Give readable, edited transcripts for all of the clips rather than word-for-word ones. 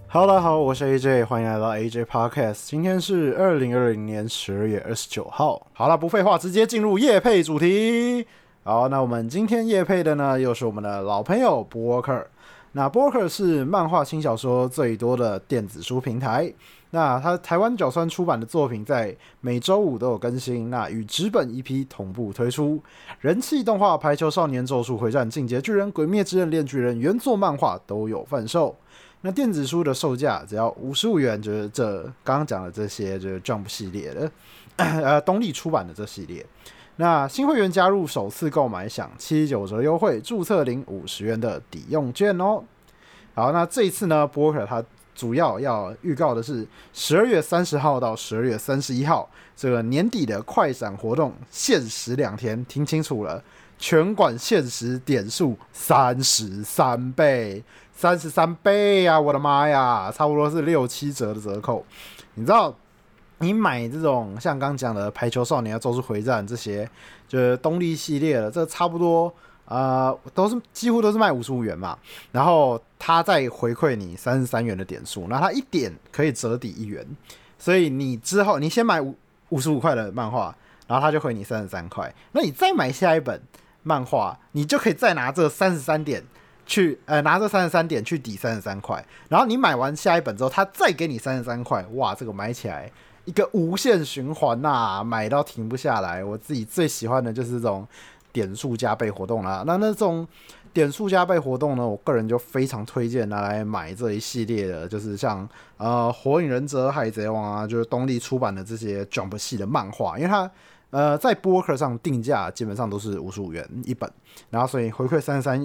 Hello，大家好，我是 AJ，欢迎来到 AJ Podcast。今天是2020年12月29号。好了，不废话，直接进入业配主题。好，那我们今天业配的呢，又是我们的老朋友 Booker。那 Booker 是漫画轻小说最多的电子书平台。那他台湾角川出版的作品在每周五都有更新，那与纸本EP同步推出。人气动画《排球少年》、《咒术回战》、《进阶巨人》、《鬼灭之刃》、《链巨人》原作漫画都有贩售。那电子书的售价只要55元，就是这刚刚讲的这些就是 Jump 系列的，东立出版的这系列。那新会员加入首次购买享79折优惠，注册领50元的抵用券哦。好，那这一次呢 ，Booker 他主要预告的是12月30号到12月31号这个年底的快闪活动，限时2天，听清楚了，全馆限时点数33倍。33倍啊！我的妈呀，差不多是6-7折的折扣。你知道，你买这种像刚讲的《排球少年》、《咒术回战》这些，就是东立系列的，这差不多几乎都是卖55元嘛。然后他再回馈你33元的点数，那他一点可以折抵1元，所以你之后你先买55块的漫画，然后他就回你33块，那你再买下一本漫画，你就可以再拿这33点。拿这33点去抵33块，然后你买完下一本之后，他再给你33块，哇，这个买起来一个无限循环呐，买到停不下来。我自己最喜欢的就是这种点数加倍活动啦。那种点数加倍活动呢，我个人就非常推荐拿来买这一系列的，就是像火影忍者、海贼王啊，就是东立出版的这些 Jump 系的漫画，因为它在 Booker 上定价基本上都是55元一本，然后所以回馈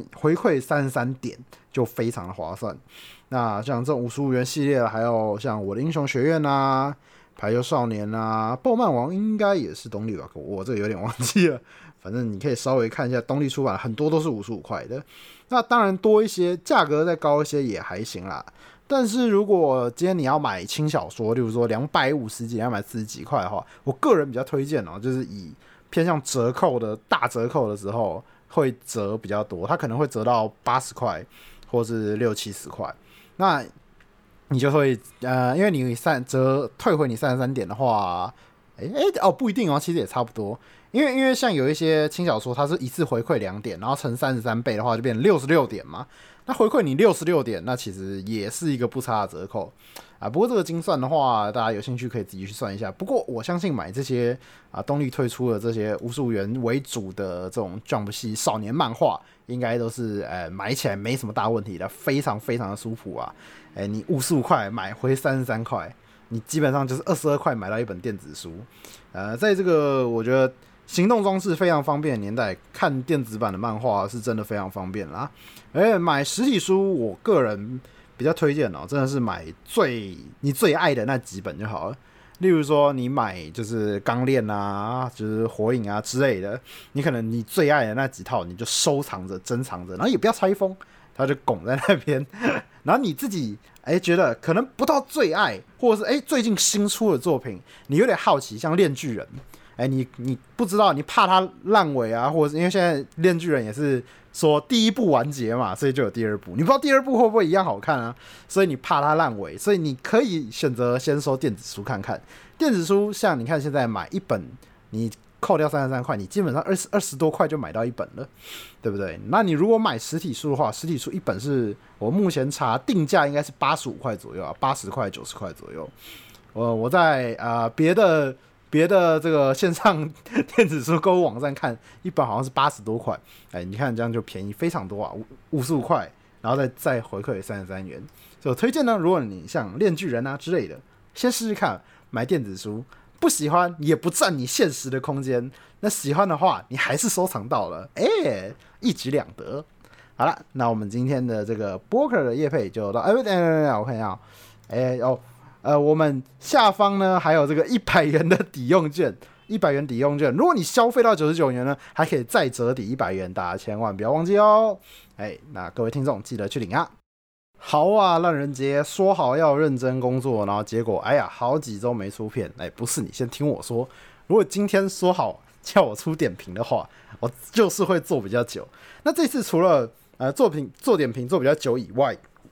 33点就非常的划算。那像这种55元系列，还有像我的英雄学院啊、排球少年啊、爆漫王应该也是东立吧，我这个有点忘记了。反正你可以稍微看一下东立出版，很多都是55块的。那当然多一些，价格再高一些也还行啦。但是如果今天你要买轻小说，例如说250几、240几块的话，我个人比较推荐就是以偏向折扣的大折扣的时候会折比较多，它可能会折到80块或是60-70块。那你就会因为你退回你33点的话，不一定哦，其实也差不多。因为像有一些轻小说，它是一次回馈2点，然后乘33倍的话，就变成66点嘛。那回馈你66点，那其实也是一个不差的折扣啊。不过这个精算的话，大家有兴趣可以自己去算一下。不过我相信买这些东立推出的这些55元为主的这种 Jump 系少年漫画，应该都是买起来没什么大问题的，非常非常的舒服啊。你55块买回33块，你基本上就是22块买到一本电子书。在这个我觉得行动装置非常方便的年代，看电子版的漫画是真的非常方便啦。买实体书，我个人比较推荐真的是买你最爱的那几本就好了。例如说，你买就是钢炼啊，就是火影啊之类的，你可能你最爱的那几套，你就收藏着、珍藏着，然后也不要拆封，它就拱在那边。然后你自己觉得可能不到最爱，或者是最近新出的作品，你有点好奇，像链巨人。你不知道，你怕它烂尾啊，或者是因为现在链巨人也是说第一部完结嘛，所以就有第二部，你不知道第二部会不会一样好看啊，所以你怕它烂尾，所以你可以选择先收电子书看看。电子书像你看现在买一本，你扣掉33块，你基本上20多块就买到一本了，对不对？那你如果买实体书的话，实体书一本是我目前查定价应该是85块左右啊，80块90块左右。我在别的这个线上电子书购物网站看，一本好像是80多块，你看这样就便宜非常多啊，55块，然后再回馈33元。所以我推荐呢，如果你像链巨人啊之类的，先试试看买电子书，不喜欢也不占你现实的空间，那喜欢的话你还是收藏到了，一举两得。好了，那我们今天的这个 Booker 的业配就到，我看一下，我们下方呢还有这个100元的抵用券，100元抵用券，如果你消费到99元呢，还可以再折抵100元，大家千万不要忘记哦。那各位听众记得去领啊。好啊，烂人节说好要认真工作，然后结果好几周没出片。不是，你先听我说，如果今天说好叫我出点评的话，我就是会做比较久。那这次除了做点评做比较久以外，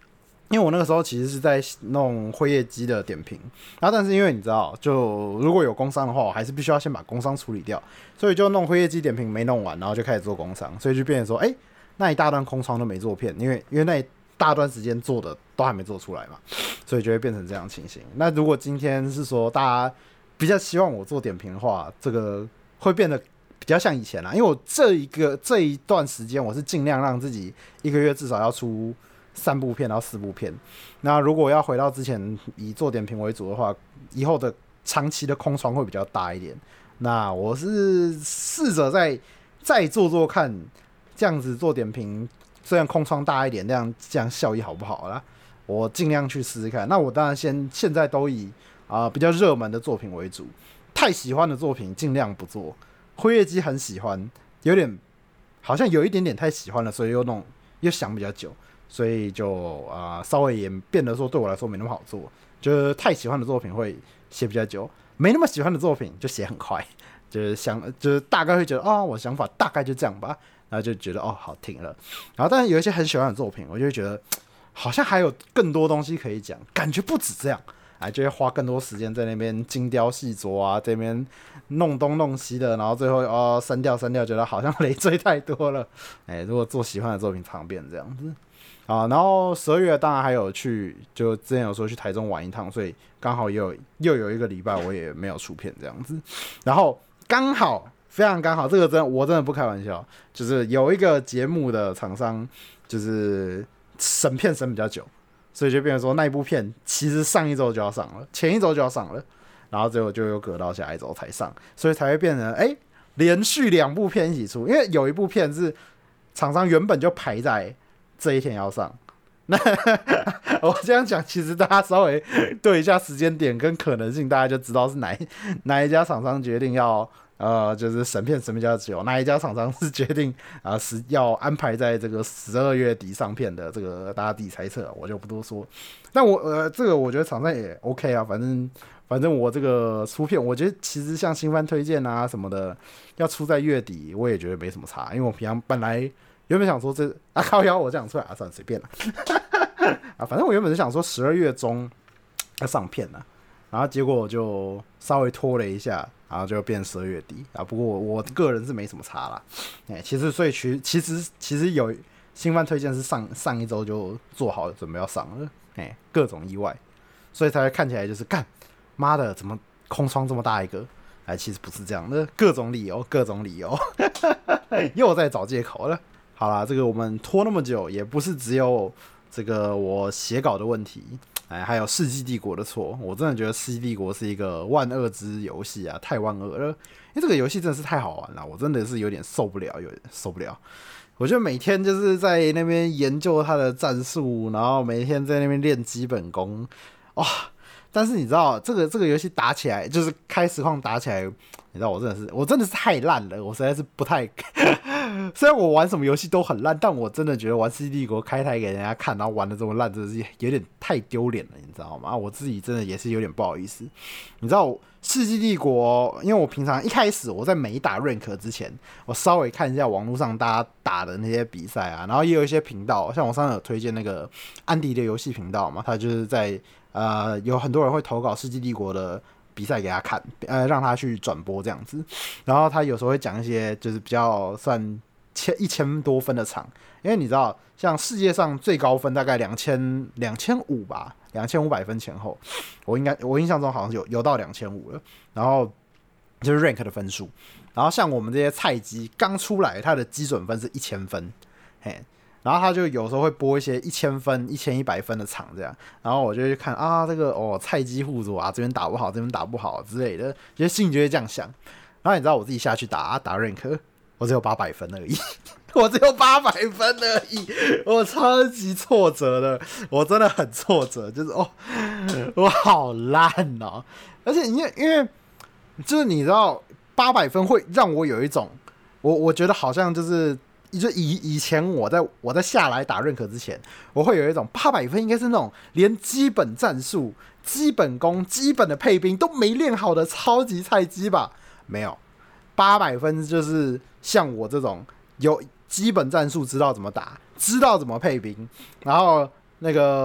因为我那个时候其实是在弄辉夜姬的点评，然后但是因为你知道，就如果有工商的话，我还是必须要先把工商处理掉，所以就弄辉夜姬点评没弄完，然后就开始做工商，所以就变成说，那一大段空窗都没做片，因为那一大段时间做的都还没做出来嘛，所以就会变成这样的情形。那如果今天是说大家比较希望我做点评的话，这个会变得比较像以前啦，因为我这一段时间我是尽量让自己一个月至少要出3部片到4部片。那如果要回到之前以做点评为主的话，以后的长期的空窗会比较大一点。那我是试着再做看，这样子做点评，虽然空窗大一点，这样效益好不好啦？我尽量去试试看。那我当然现在都以比较热门的作品为主，太喜欢的作品尽量不做。辉夜姬很喜欢，好像有一点点太喜欢了，所以又想比较久，所以就稍微也变得说对我来说没那么好做。就是太喜欢的作品会写比较久，没那么喜欢的作品就写很快，就是大概会觉得我想法大概就这样吧，然后就觉得好停了。然后但是有一些很喜欢的作品，我就会觉得好像还有更多东西可以讲，感觉不止这样。就会花更多时间在那边精雕细琢啊，这边弄东弄西的，然后最后删掉，觉得好像累赘太多了。如果做喜欢的作品，常变这样子然后12月当然还有就之前有说去台中玩一趟，所以刚好又有一个礼拜我也没有出片这样子。然后刚好非常刚好，这个我真的不开玩笑，就是有一个节目的厂商就是审片审比较久。所以就变成说那一部片其实上一周就要上了，前一周就要上了，然后最后就又隔到下一周才上，所以才会变成连续2部片一起出，因为有一部片是厂商原本就排在这一天要上。那我这样讲，其实大家稍微对一下时间点跟可能性，大家就知道是哪一家厂商决定要就是审片审比较久，哪一家厂商是决定要安排在这个12月底上片的，这个大家自己猜测，我就不多说。但这个我觉得厂商也 OK 啊，反正我这个出片，我觉得其实像新番推荐啊什么的，要出在月底，我也觉得没什么差，因为我平常本来原本想说靠腰我这样出来算了随便了反正我原本是想说12月中要上片了，然后结果我就稍微拖了一下，然后就变12月底不过我个人是没什么差啦。所以其实有新番推荐是上一周就做好了，准备要上了。各种意外，所以才会看起来就是干妈的怎么空窗这么大一个。其实不是这样的，各种理由又在找借口了。好啦，这个我们拖那么久，也不是只有这个我写稿的问题，还有世纪帝国的错。我真的觉得世纪帝国是一个万恶之游戏啊，太万恶了。因为这个游戏真的是太好玩了，我真的是有点受不了。我觉得每天就是在那边研究他的战术，然后每天在那边练基本功，但是你知道这个游戏打起来，就是开实况打起来，你知道我真的是太烂了，我实在是不太虽然我玩什么游戏都很烂，但我真的觉得玩《世纪帝国》开台给人家看，然后玩的这么烂，真的是有点太丢脸了，你知道吗？我自己真的也是有点不好意思。你知道《世纪帝国》，因为我平常一开始我在没打 rank 之前，我稍微看一下网络上大家打的那些比赛啊，然后也有一些频道，像我上次有推荐那个安迪的游戏频道嘛，他就是在有很多人会投稿《世纪帝国》的比赛给他看，让他去转播这样子。然后他有时候会讲一些就是比较算1000多分的场，因为你知道，像世界上最高分大概2500吧，2500分前后，我印象中好像有到2500了。然后就是 rank 的分数，然后像我们这些菜鸡刚出来，他的基准分是1000分，然后他就有时候会播一些1000分、1100分的场这样，然后我就去看这个菜鸡互啄啊，这边打不好，这边打不好之类的，就心里就会这样想。然后你知道我自己下去打 rank， 我只有800分而已，我只有800分而已，我超级挫折的，我真的很挫折，就是我好烂哦，而且因为就是你知道800分会让我有一种，我觉得好像就是以前我在下来打认可之前，我会有一种800分应该是那种连基本战术、基本功、基本的配兵都没练好的超级菜鸡吧？没有，800分就是像我这种有基本战术，知道怎么打，知道怎么配兵，然后那个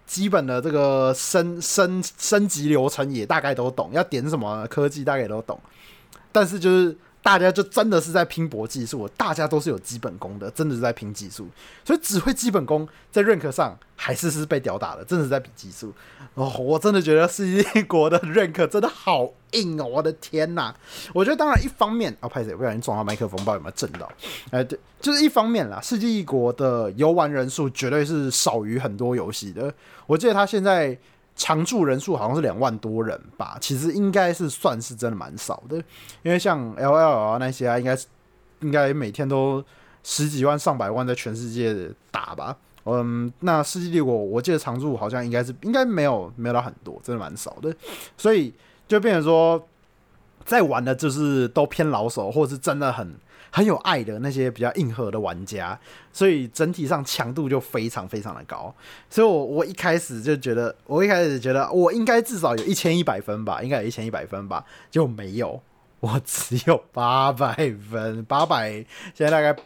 基本的这个升级流程也大概都懂，要点什么科技大概也都懂，但是就是大家就真的是在拼搏技术，大家都是有基本功的，真的是在拼技术，所以只会基本功在 rank 上还是被吊打的，真的是在比技术。我真的觉得世纪帝国的 rank 真的好硬哦，我的天哪！我觉得当然一方面拍谁不小心撞到麦克风，不知道有没有震到？对，就是一方面啦，世纪帝国的游玩人数绝对是少于很多游戏的。我记得他现在常驻人数好像是2万多人吧，其实应该是算是真的蛮少的，因为像 LLL 那些应该每天都10几万上百万在全世界打吧。那世纪帝国我记得常驻好像应该没有到很多，真的蛮少的，所以就变成说在玩的就是都偏老手，或是真的很有爱的那些比较硬核的玩家，所以整体上强度就非常非常的高。所以我一开始觉得我应该至少有1100分吧，应该有1100分吧，结果没有，我只有800分，800现在大概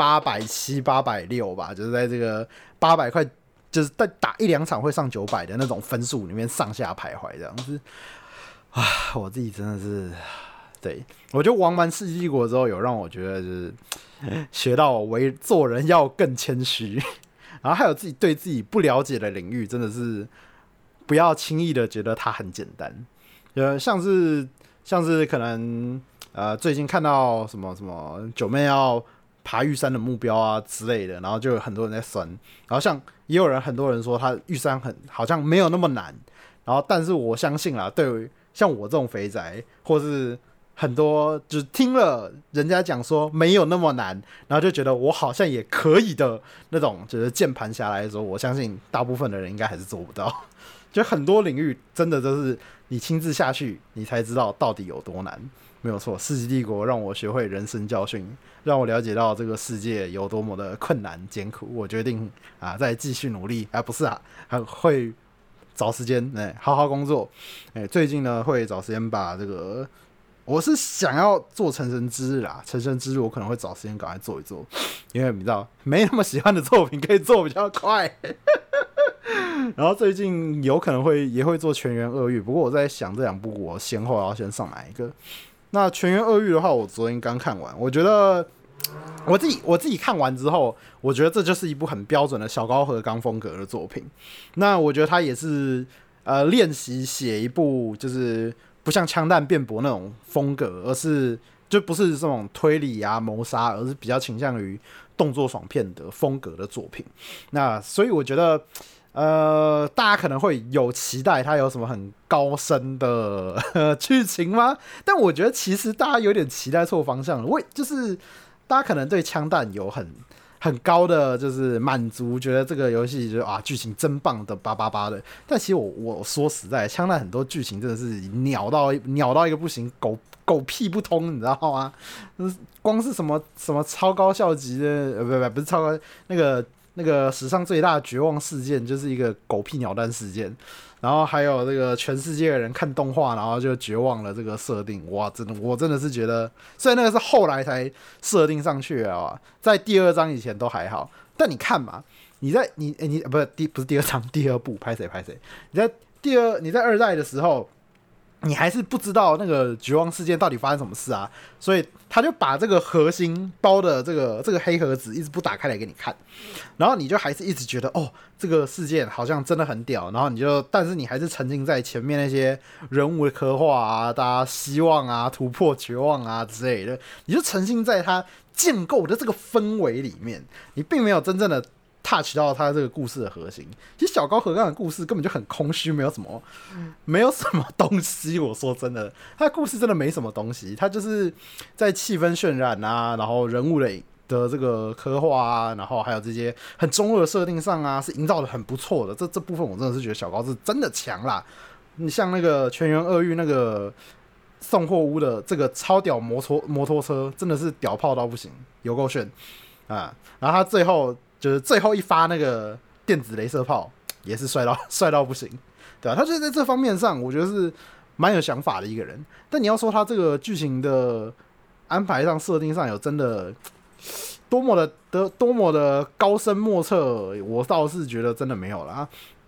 870、860吧，就是在这个800块，就是在打1-2场会上900的那种分数里面上下徘徊这样子。我自己真的是。对，我觉得玩完世纪帝国之后，有让我觉得就是学到做人要更谦虚，然后还有自己对自己不了解的领域，真的是不要轻易的觉得它很简单。像是可能最近看到什么九妹要爬玉山的目标啊之类的，然后就有很多人在酸，然后也有很多人说他玉山好像没有那么难，然后但是我相信啦，对于像我这种肥宅或是很多就是听了人家讲说没有那么难，然后就觉得我好像也可以的那种，就是键盘侠来说，我相信大部分的人应该还是做不到。就很多领域真的就是你亲自下去，你才知道到底有多难。没有错，世纪帝国让我学会人生教训，让我了解到这个世界有多么的困难艰苦。我决定再继续努力，不是还会找时间好好工作。最近呢会找时间把这个。我是想要做成神之日啦，成神之日我可能会找时间赶快做一做，因为你知道没那么喜欢的作品可以做比较快。然后最近有可能也会做全员恶欲，不过我在想这2部我先后要先上哪一个。那全员恶欲的话，我昨天刚看完，我觉得我自己看完之后，我觉得这就是一部很标准的小高和纲风格的作品。那我觉得他也是练习写一部就是不像枪弹辩驳那种风格，而是就不是这种推理啊谋杀，而是比较倾向于动作爽片的风格的作品。那所以我觉得大家可能会有期待它有什么很高深的剧情吗？但我觉得其实大家有点期待错方向了。就是大家可能对枪弹有很高的就是满足，觉得这个游戏就剧情真棒的888的。但其实我说实在，枪弹很多剧情真的是鸟到一个不行，狗屁不通，你知道吗？光是什么超高校级的，不是超高那个史上最大的绝望事件，就是一个狗屁鸟蛋事件。然后还有这个全世界的人看动画，然后就绝望了这个设定。哇，我真的是觉得，虽然那个是后来才设定上去啊，在第2章以前都还好。但你看嘛，你不是第2章，第2部拍谁？你在2代的时候，你还是不知道那个绝望事件到底发生什么事啊，所以他就把这个核心包的这个黑盒子一直不打开来给你看，然后你就还是一直觉得这个事件好像真的很屌，然后但是你还是沉浸在前面那些人物的刻画啊，大家希望啊、突破、绝望啊之类的，你就沉浸在他建构的这个氛围里面，你并没有真正的touch 到他这个故事的核心。其实小高和纲的故事根本就很空虚，没有什么东西。我说真的，他的故事真的没什么东西，他就是在气氛渲染啊，然后人物的这个刻画啊，然后还有这些很中二的设定上啊，是营造的很不错的。这部分我真的是觉得小高是真的强啦。你像那个全员恶欲那个送货屋的这个超屌摩托车，真的是屌炮到不行，有够炫啊！然后他最后一发那个电子雷射炮，也是帅到不行，对吧？他就在这方面上，我觉得是蛮有想法的一个人。但你要说他这个剧情的安排上、设定上有真的多么的高深莫测，我倒是觉得真的没有啦。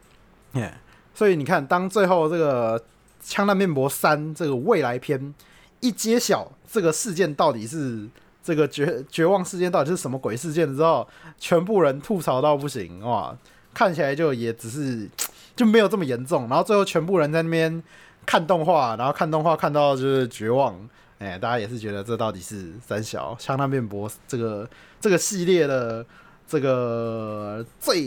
所以你看，当最后这个《枪弹辩驳3》这个未来篇一揭晓，这个事件到底是这个绝望事件到底是什么鬼事件之后，全部人吐槽到不行哇！看起来就也只是就没有这么严重，然后最后全部人在那边看动画，然后看动画看到就是绝望，大家也是觉得这到底是三小枪弹辩驳这个系列的这个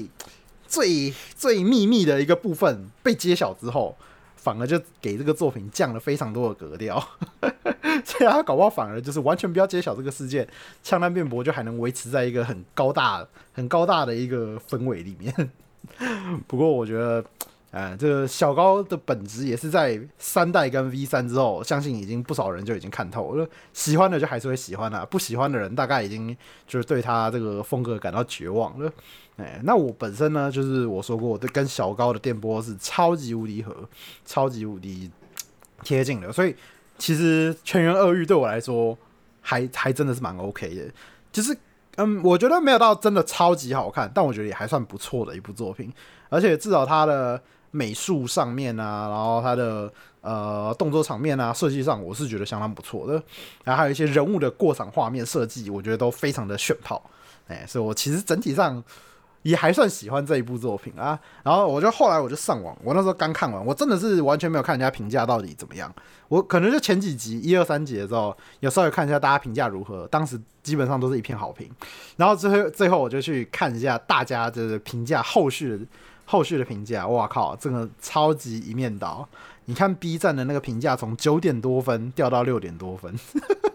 最秘密的一个部分被揭晓之后，反而就给这个作品降了非常多的格调，所以他搞不好反而就是完全不要揭晓这个事件，枪弹辩驳就还能维持在一个很高大的一个氛围里面。不过我觉得，这个小高的本质也是在3代跟 V3 之后，相信已经不少人就已经看透了。喜欢的就还是会喜欢啦，不喜欢的人大概已经就是对他这个风格感到绝望了。那我本身呢，就是我说过，我跟小高的电波是超级无敌合，超级无敌贴近的，所以其实全员恶欲对我来说还真的是蛮 OK 的，就是我觉得没有到真的超级好看，但我觉得也还算不错的一部作品，而且至少它的美术上面啊，然后它的动作场面啊，设计上我是觉得相当不错的，然后还有一些人物的过场画面设计，我觉得都非常的炫炮，所以我其实整体上也还算喜欢这一部作品啊。然后后来我就上网，我那时候刚看完，我真的是完全没有看人家评价到底怎么样，我可能就前几集1、2、3集的时候有稍微看一下大家评价如何，当时基本上都是一片好评，然后最后我就去看一下大家的评价，后续的评价，哇靠，这个超级一面倒。你看 B 站的那个评价从9点多分掉到6点多分，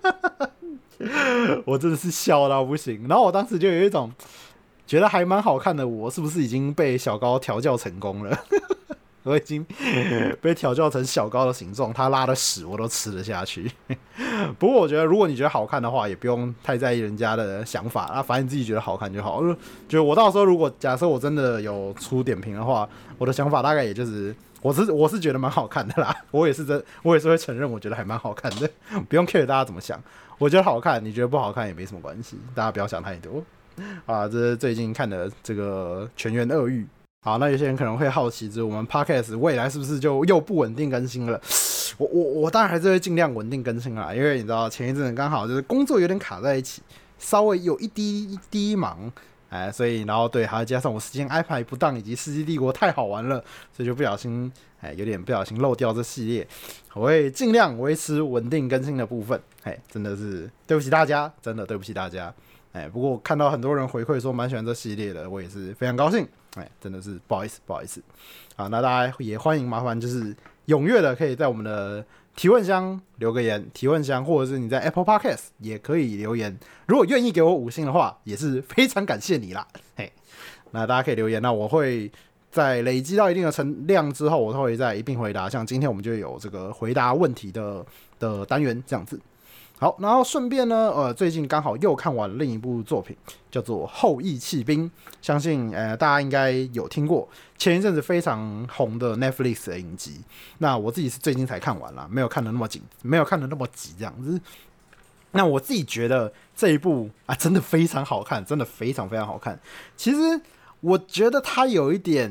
我真的是笑到不行。然后我当时就有一种觉得还蛮好看的，我是不是已经被小高调教成功了？我已经被调教成小高的形状，他拉的屎我都吃得下去。不过我觉得，如果你觉得好看的话，也不用太在意人家的想法啊，反正你自己觉得好看就好。就我到时候如果假设我真的有出点评的话，我的想法大概也就是我是觉得蛮好看的啦。我也是会承认，我觉得还蛮好看的，不用 care 大家怎么想。我觉得好看，你觉得不好看也没什么关系，大家不要想太多啊。这是最近看的这个《全员恶欲》。好，那有些人可能会好奇，就是我们 Podcast 未来是不是就又不稳定更新了？我当然还是会尽量稳定更新啦，因为你知道前一阵子刚好就是工作有点卡在一起，稍微有一滴忙，所以然后对，还要加上我时间安排不当，以及《世纪帝国》太好玩了，所以就不小心有点不小心漏掉这系列。我会尽量维持稳定更新的部分，真的是对不起大家，真的对不起大家。不过我看到很多人回馈说蛮喜欢这系列的，我也是非常高兴。真的是不好意思。好，那大家也欢迎麻烦就是踊跃的可以在我们的提问箱留个言，提问箱或者是你在 Apple Podcast 也可以留言，如果愿意给我5星的话，也是非常感谢你啦。那大家可以留言，那我会在累积到一定的量之后，我都会再一并回答。像今天我们就有这个回答问题的单元这样子。好，然后顺便呢，最近刚好又看完另一部作品，叫做《后羿弃兵》，相信大家应该有听过，前一阵子非常红的 Netflix 的影集。那我自己是最近才看完啦，没有看得那么急这样子。那我自己觉得这一部啊，真的非常好看，真的非常非常好看。其实我觉得它有一点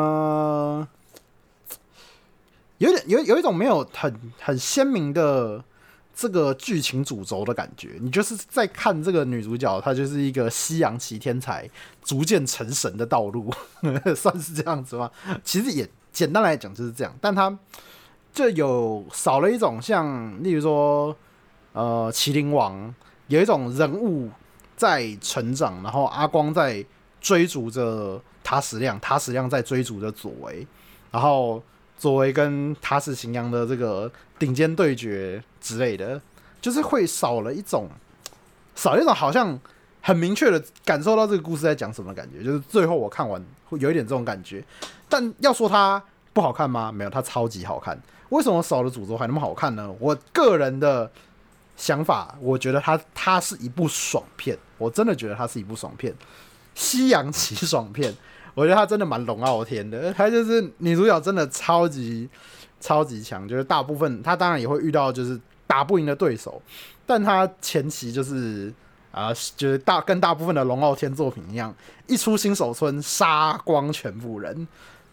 有一种没有很鲜明的这个剧情主轴的感觉，你就是在看这个女主角，她就是一个西洋棋天才逐渐成神的道路，算是这样子吗？其实也简单来讲就是这样，但她就有少了一种像，例如说麒麟王有一种人物在成长，然后阿光在追逐着塔矢亮，塔矢亮在追逐着佐为，然后佐为跟塔矢行阳的这个顶尖对决之类的，就是会少了一种好像很明确的感受到这个故事在讲什么的感觉，就是最后我看完会有一点这种感觉。但要说它不好看吗？没有，它超级好看。为什么少了主轴还那么好看呢？我个人的想法，我觉得它是一部爽片，我真的觉得它是一部爽片，西洋棋爽片。我觉得他真的蛮龙傲天的，他就是女主角真的超级强，就是大部分他当然也会遇到就是打不赢的对手，但他前期就是就是跟大部分的龙傲天作品一样，一出新手村杀光全部人，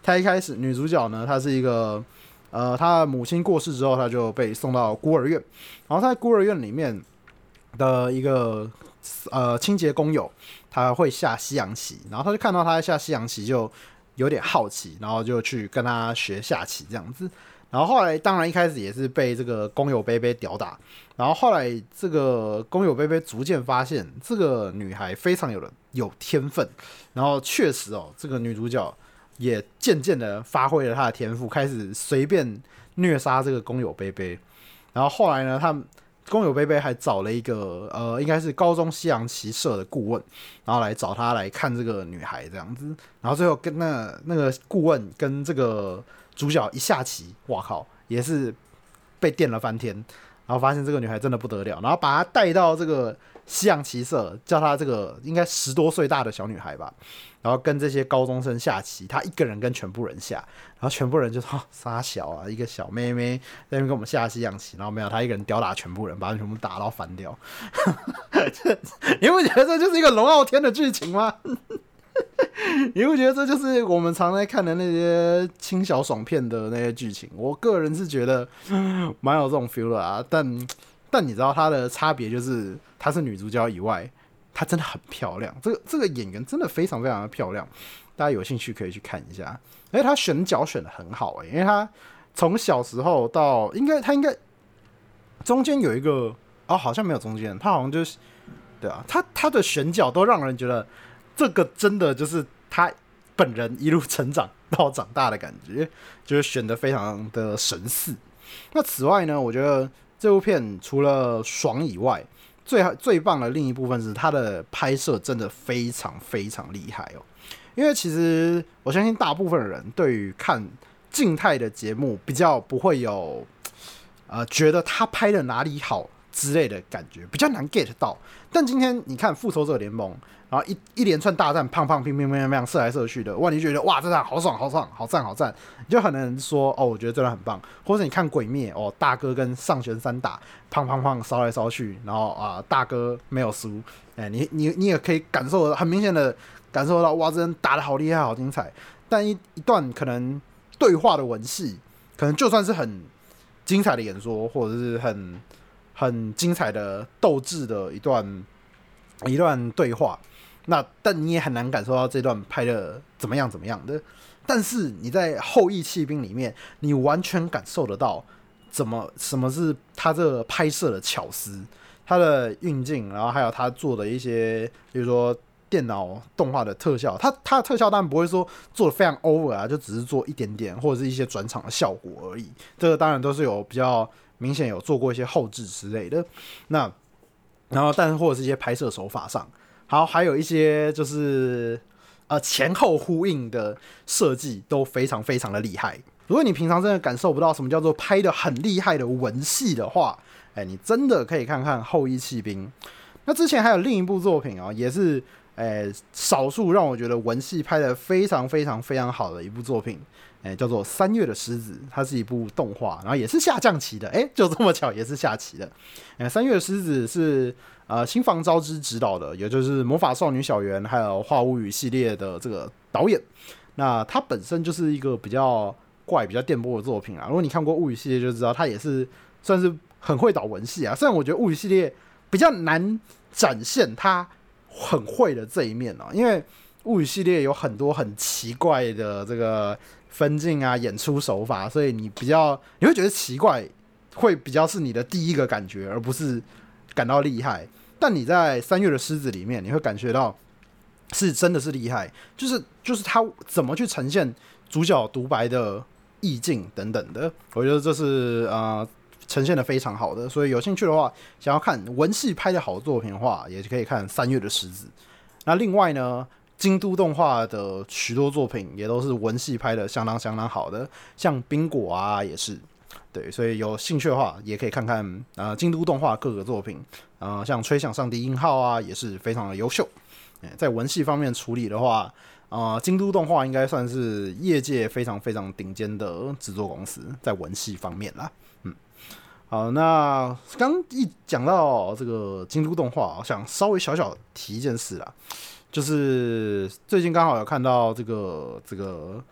她一开始女主角呢，她是一个她的母亲过世之后，她就被送到孤儿院，然后在孤儿院里面的一个清洁工友，他会下西洋棋，然后他就看到他在下西洋棋，就有点好奇，然后就去跟他学下棋这样子。然后后来当然一开始也是被这个工友贝贝吊打，然后后来这个工友贝贝逐渐发现这个女孩非常有天分，然后确实这个女主角也渐渐的发挥了她的天赋，开始随便虐杀这个工友贝贝。然后后来呢，工友贝贝还找了一个应该是高中西洋棋社的顾问，然后来找他来看这个女孩这样子。然后最后跟那个顾问跟这个主角一下棋，哇靠，也是被电了翻天。然后发现这个女孩真的不得了，然后把她带到这个西洋棋社，叫她这个应该10多岁大的小女孩吧，然后跟这些高中生下棋，她一个人跟全部人下，然后全部人就说傻小啊，一个小妹妹在那边跟我们下西洋棋，然后没有，她一个人吊打全部人，把他们全部打到翻掉。你不觉得这就是一个龙傲天的剧情吗？你会觉得这就是我们常在看的那些轻小爽片的那些剧情？我个人是觉得蛮有这种 feel 的啊，但你知道它的差别就是她是女主角以外，她真的很漂亮。这个演员真的非常非常的漂亮，大家有兴趣可以去看一下。而且她选角选的很好因为她从小时候到她应该中间有一个好像没有中间，她好像就是对啊，她的选角都让人觉得。这个真的就是他本人一路成长到长大的感觉，就是选得非常的神似。那此外呢，我觉得这部片除了爽以外，最棒的另一部分是它的拍摄真的非常非常厉害因为其实我相信大部分人对于看静态的节目比较不会有觉得他拍的哪里好之类的感觉，比较难 get 到。但今天你看《复仇者联盟》，然后一连串大战，砰砰乒乒乓乓射来射去的，哇，你就觉得哇，这场好爽好爽好赞好赞，你就很能说我觉得这段很棒。或者你看《鬼灭》大哥跟上弦三打，砰砰砰烧来烧去，然后大哥没有输，你也可以感受很明显的感受到，哇，这人打得好厉害好精彩。但一段可能对话的文戏，可能就算是很精彩的演说，或者是很精彩的斗志的一段对话，但你也很难感受到这段拍的怎么样的。但是你在《后翼弃兵》里面，你完全感受得到什么是他这个拍摄的巧思，他的运镜，然后还有他做的一些，比如说电脑动画的特效，他的特效当然不会说做的非常 over 就只是做一点点或者是一些转场的效果而已，这个当然都是有比较明显有做过一些后制之类的。然后但是或者是一些拍摄手法上，还有一些就是前后呼应的设计都非常非常的厉害。如果你平常真的感受不到什么叫做拍的很厉害的文戏的话，你真的可以看看《后翼弃兵》。那之前还有另一部作品也是少数让我觉得文戏拍的非常非常非常好的一部作品，叫做《三月的狮子》，它是一部动画，然后也是下降棋的，就这么巧也是下棋的。三月的狮子是新房昭之执导的，也就是《魔法少女小圆》还有《花物语》系列的这个导演。那它本身就是一个比较怪、比较电波的作品啊。如果你看过《物语》系列，就知道它也是算是很会导文戏啊。虽然我觉得《物语》系列比较难展现它很会的这一面因为《物语》系列有很多很奇怪的这个分镜啊、演出手法，所以你会觉得奇怪，会比较是你的第一个感觉，而不是感到厉害。但你在《三月的狮子》里面，你会感觉到是真的是厉害，就是他怎么去呈现主角独白的意境等等的，我觉得这是呈现的非常好的。所以有兴趣的话，想要看文戏拍的好的作品的话，也可以看《三月的狮子》。那另外呢，京都动画的许多作品也都是文戏拍的相当相当好的，像冰果也是。对，所以有兴趣的话，也可以看看京都动画各个作品，像吹响上帝音号也是非常的优秀。在文戏方面处理的话，京都动画应该算是业界非常非常顶尖的制作公司，在文戏方面啦。好，那刚一讲到这个京都动画，我想稍微小小提一件事啦，就是最近刚好有看到这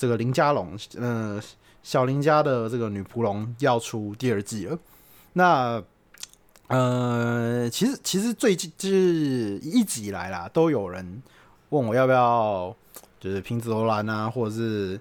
这个林佳龙，小林家的这个女仆龙要出第2季了。那其实最近就是一直以来啦，都有人问我要不要就是平子罗兰啊，或者是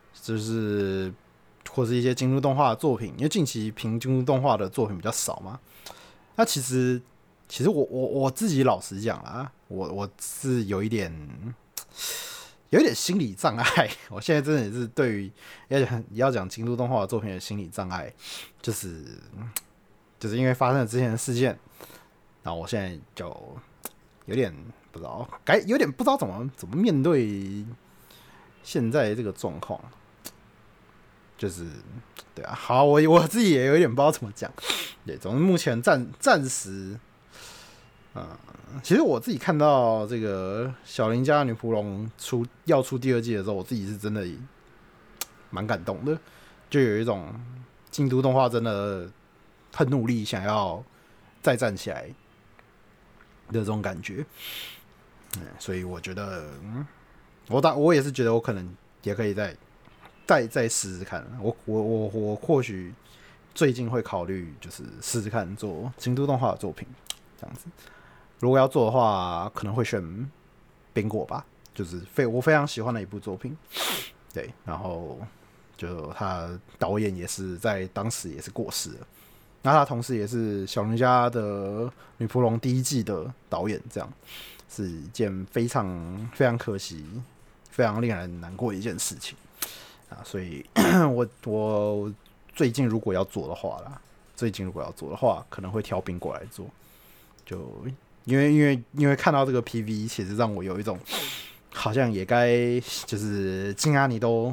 一些京都动画的作品，因为近期京都动画的作品比较少嘛。那其实我自己老实讲啦，我是有一点心理障碍。我现在真的是对于要讲京都动画的作品的心理障碍，就是因为发生了之前的事件，然后我现在就有点不知道怎么面对现在这个状况，就是对啊，好，我自己也有点不知道怎么讲，对，总之目前暂时，其实我自己看到这个小林家女仆龙要出第2季的时候，我自己是真的蛮感动的，就有一种京都动画真的很努力想要再站起来的这种感觉。所以我觉得，我也是觉得我可能也可以再试试看。我或许最近会考虑就是试试看做京都动画的作品这样子。如果要做的话，可能会选冰果吧，就是我非常喜欢的一部作品。对，然后就他导演也是在当时也是过世了。那他同时也是小林家的女仆龙第1季的导演，这样是一件非常非常可惜、非常令人难过的一件事情啊。所以我最近如果要做的话可能会挑冰果来做，就因为看到这个 PV， 其实让我有一种好像也该就是金阿尼都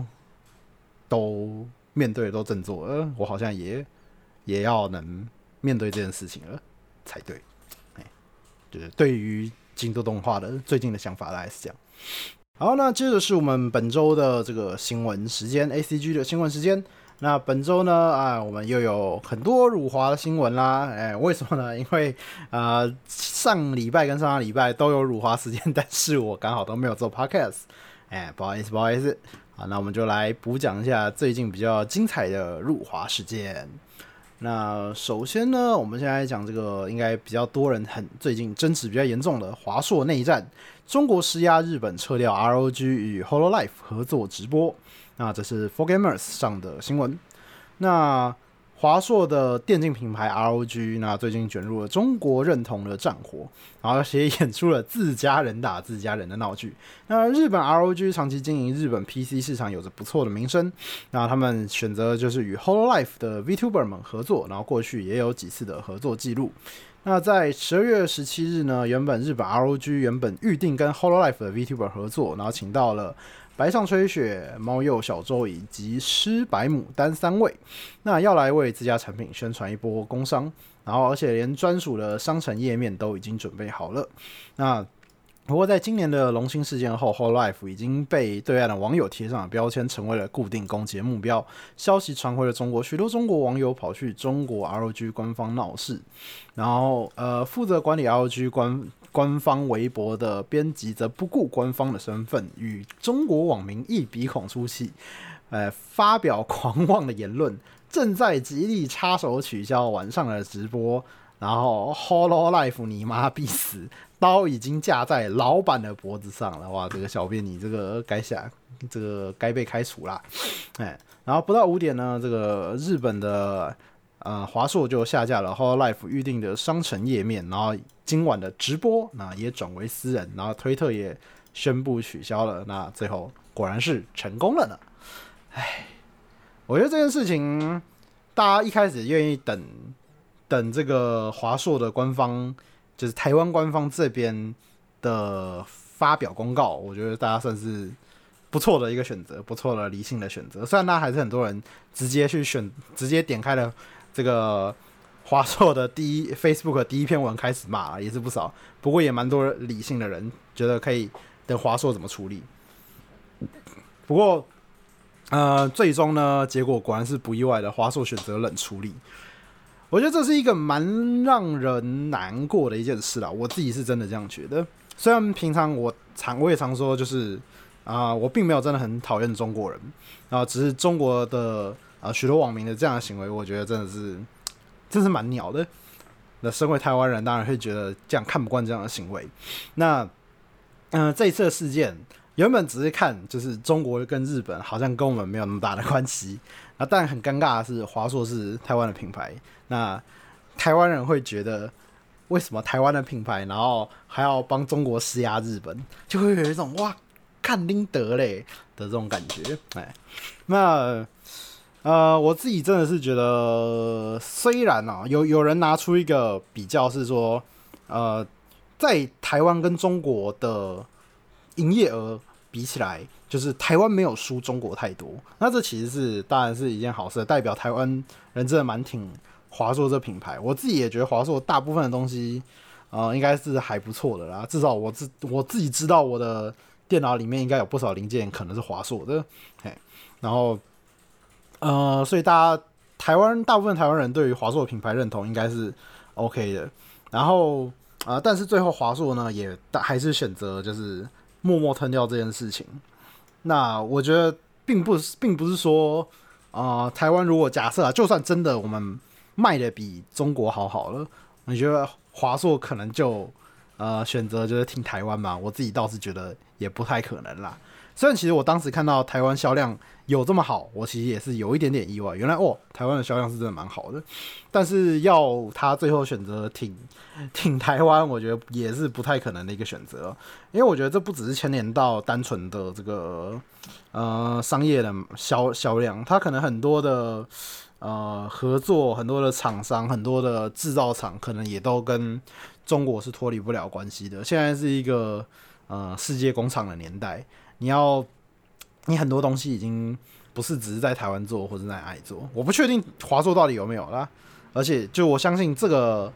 面对都振作了，我好像也要能面对这件事情了才对。就是对于京都动画的最近的想法大概是这样。好，那接着是我们本周的这个新闻时间 ，ACG 的新闻时间。那本周呢，我们又有很多辱华的新闻啦。为什么呢？因为上礼拜跟上礼拜都有辱华时间，但是我刚好都没有做 podcast。不好意思。好，那我们就来补讲一下最近比较精彩的辱华事件。那首先呢，我们现在讲这个应该比较多人最近争执比较严重的华硕内战，中国施压日本撤掉 ROG 与 Hololive 合作直播。那这是 4Gamers 上的新闻。那华硕的电竞品牌 ROG， 那最近卷入了中国认同的战火，然后也演出了自家人打自家人的闹剧。那日本 ROG 长期经营日本 PC 市场有着不错的名声，那他们选择就是与 Hololive 的 VTuber 们合作，然后过去也有几次的合作记录。那在12月17日呢，日本 ROG 原本预定跟 Hololive 的 VTuber 合作，然后请到了白上吹雪、猫鼬小周以及施白牡丹3位，那要来为自家产品宣传一波工商，然后而且连专属的商城页面都已经准备好了。那不过在今年的龙兴事件后 ，Hololive 已经被对岸的网友贴上了标签，成为了固定攻击的目标。消息传回了中国，许多中国网友跑去中国 ROG 官方闹事，然后负责管理 ROG 官方微博的编辑则不顾官方的身份，与中国网民一鼻孔出气，发表狂妄的言论，正在极力插手取消晚上的直播。然后 Hololive 你妈必死，刀已经架在老板的脖子上了。哇，这个小编你这个该被开除啦。然后不到5点呢，这个日本的华硕就下架了 Hololive 预定的商城页面，然后今晚的直播那也转为私人，然后推特也宣布取消了。那最后果然是成功了呢。我觉得这件事情大家一开始愿意等这个华硕的官方，就是台湾官方这边的发表公告，我觉得大家算是不错的一个选择，不错的理性的选择。虽然那还是很多人直接点开了这个华硕的Facebook 第一篇文开始骂，也是不少。不过也蛮多理性的人觉得可以等华硕怎么处理。不过最终呢，结果果然是不意外的，华硕选择冷处理。我觉得这是一个蛮让人难过的一件事啦，我自己是真的这样觉得。虽然平常我也常说，就是我并没有真的很讨厌中国人只是中国的许多网民的这样的行为，我觉得真是蛮鸟的。那身为台湾人，当然会觉得这样看不惯这样的行为。那这一次的事件原本只是看就是中国跟日本好像跟我们没有那么大的关系，但很尴尬的是华硕是台湾的品牌，那台湾人会觉得为什么台湾的品牌然后还要帮中国施压日本，就会有一种哇看拎得嘞的这种感觉。那我自己真的是觉得，虽然有人拿出一个比较是说，在台湾跟中国的营业额比起来，就是台湾没有输中国太多。那这其实当然是一件好事，代表台湾人真的蛮挺华硕这品牌。我自己也觉得华硕大部分的东西，应该是还不错的啦。至少我自己知道我的电脑里面应该有不少零件可能是华硕的，然后。所以大部分台湾人对于华硕的品牌认同应该是 OK 的。然后但是最后华硕呢也还是选择就是默默吞掉这件事情。那我觉得并不是说台湾如果假设就算真的我们卖的比中国好了，你觉得华硕可能就选择就是挺台湾嘛？我自己倒是觉得也不太可能啦。虽然其实我当时看到台湾销量有这么好，我其实也是有一点点意外。原来台湾的销量是真的蛮好的，但是要他最后选择挺台湾，我觉得也是不太可能的一个选择。因为我觉得这不只是牵连到单纯的这个商业的销量，它可能很多的合作，很多的厂商，很多的制造厂，可能也都跟中国是脱离不了关系的。现在是一个世界工厂的年代。你很多东西已经不是只是在台湾做或者在哪里做，我不确定华硕到底有没有啦。而且就我相信这个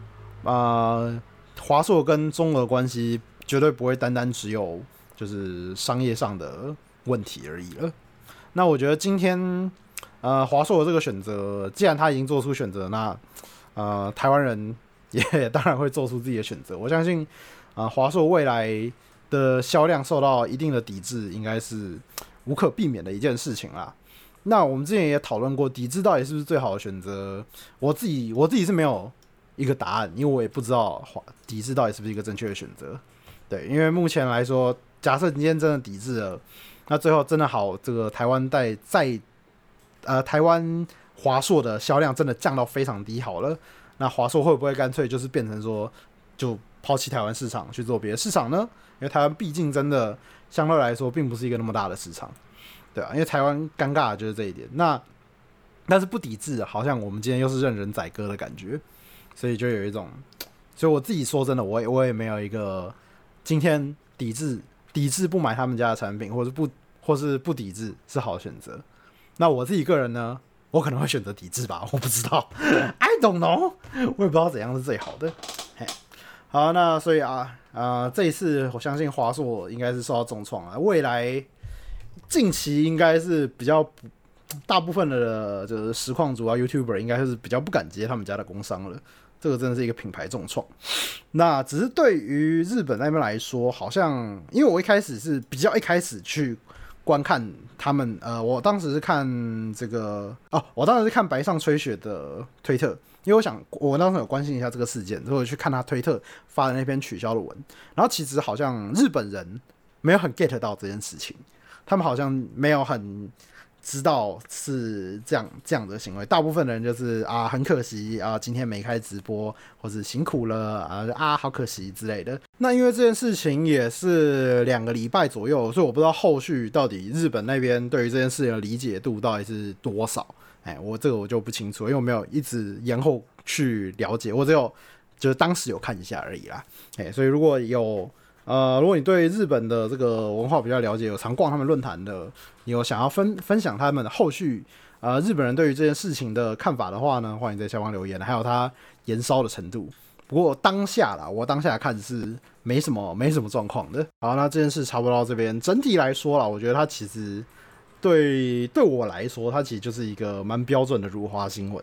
华硕跟中俄关系绝对不会单单只有就是商业上的问题而已了。那我觉得今天华硕的这个选择，既然他已经做出选择，那台湾人也当然会做出自己的选择。我相信华硕未来的销量受到一定的抵制，应该是无可避免的一件事情啦。那我们之前也讨论过，抵制到底是不是最好的选择？我自己是没有一个答案，因为我也不知道抵制到底是不是一个正确的选择。对，因为目前来说，假设今天真的抵制了，那最后真的好，这个台湾台湾华硕的销量真的降到非常低好了，那华硕会不会干脆就是变成说就抛弃台湾市场去做别的市场呢？因为台湾毕竟真的相对来说并不是一个那么大的市场，对啊，因为台湾尴尬的就是这一点。但是不抵制，好像我们今天又是任人宰割的感觉，所以就有一种，所以我自己说真的，我也没有一个今天抵制不买他们家的产品，或是不抵制是好选择。那我自己个人呢，我可能会选择抵制吧，我不知道，I don't know， 我也不知道怎样是最好的。好，那所以这一次我相信华硕应该是受到重创了。未来近期应该是比较大部分的就是实况主YouTuber 应该是比较不敢接他们家的工商了。这个真的是一个品牌重创。那只是对于日本那边来说，好像因为我一开始去观看他们，我当时是看这个我当时是看白上吹雪的推特。因为我当时有关心一下这个事件，所以我去看他推特发的那篇取消的文，然后其实好像日本人没有很 get 到这件事情，他们好像没有很知道是这样的行为，大部分的人就是很可惜今天没开直播，或是辛苦了好可惜之类的。那因为这件事情也是2个礼拜左右，所以我不知道后续到底日本那边对于这件事情的理解度到底是多少。我就不清楚，因为我没有一直延后去了解，我只有就是当时有看一下而已啦。所以如果你对日本的这个文化比较了解，有常逛他们论坛的，你有想要分享他们的后续日本人对于这件事情的看法的话呢，欢迎在下方留言，还有他延烧的程度。不过我当下看是没什么状况的。好，那这件事差不多到这边。整体来说啦，我觉得它其实对我来说，它其实就是一个蛮标准的如花新闻。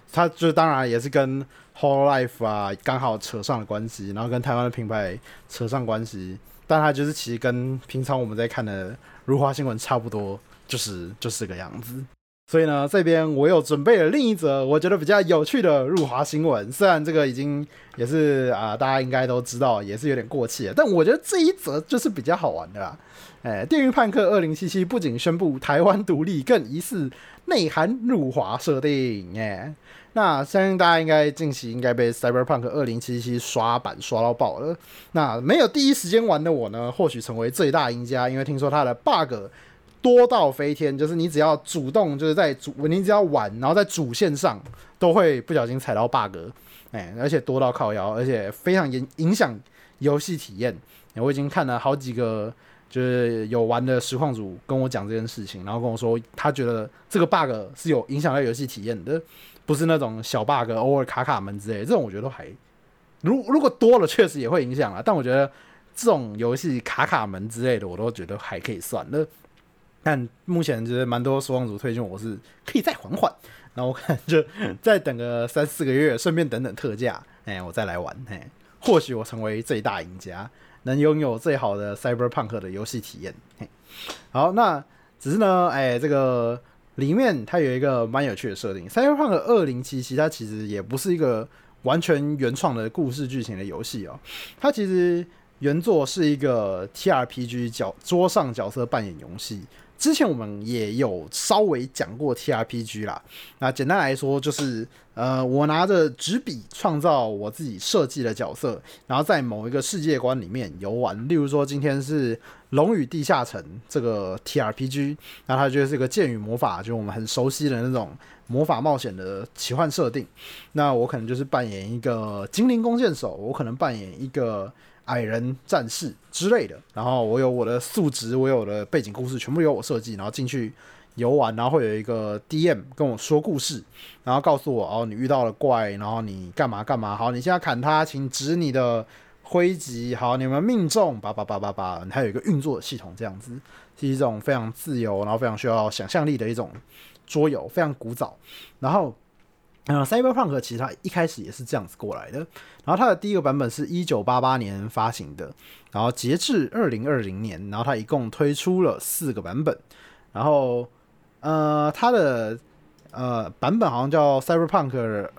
它就当然也是跟 Hololive 啊刚好扯上了关系，然后跟台湾的品牌扯上关系，但它就是其实跟平常我们在看的如华新闻差不多，就是这个样子。所以呢，这边我有准备了另一则我觉得比较有趣的入华新闻，虽然这个已经也是大家应该都知道，也是有点过气了，但我觉得这一则就是比较好玩的啦。电狱判客2077不仅宣布台湾独立，更疑似内含入华设定。那相信大家应该近期应该被 Cyberpunk 2077刷版刷到爆了。那没有第一时间玩的我呢，或许成为最大赢家，因为听说它的 bug 多到飞天，就是你只要主动，就是你只要玩，然后在主线上都会不小心踩到 bug，而且多到靠腰，而且非常影响游戏体验。我已经看了好几个就是有玩的实况主跟我讲这件事情，然后跟我说他觉得这个 bug 是有影响到游戏体验的，不是那种小 bug 偶尔卡门之类的，这种我觉得都还如果多了确实也会影响啊，但我觉得这种游戏卡门之类的我都觉得还可以算了。但目前就是蛮多实况主推荐我是可以再缓缓，然后我可能就再等个3-4个月，顺便等等特价，我再来玩，或许我成为最大赢家，能拥有最好的 Cyberpunk 的游戏体验。好，那只是呢，这个里面它有一个蛮有趣的设定 ，Cyberpunk 2077它其实也不是一个完全原创的故事剧情的游戏哦，它其实原作是一个 TRPG 桌上角色扮演游戏。之前我们也有稍微讲过 TRPG 啦，那简单来说就是我拿着纸笔创造我自己设计的角色，然后在某一个世界观里面游玩。例如说今天是《龙与地下城》这个 TRPG， 那它就是一个剑与魔法，就是我们很熟悉的那种魔法冒险的奇幻设定。那我可能就是扮演一个精灵弓箭手，我可能扮演一个矮人战士之类的，然后我有我的数值，我有我的背景故事，全部由我设计，然后进去游玩，然后会有一个 DM 跟我说故事，然后告诉我你遇到了怪，然后你干嘛干嘛，好，你现在砍他，请指你的挥击，好，你们命中，叭叭叭叭叭，还有一个运作的系统，这样子是一种非常自由，然后非常需要想象力的一种桌游，非常古早，然后。Cyberpunk 其实它一开始也是这样子过来的，然后它的第一个版本是1988年发行的，然后截至2020年，然后它一共推出了4个版本，然后它的版本好像叫 Cyberpunk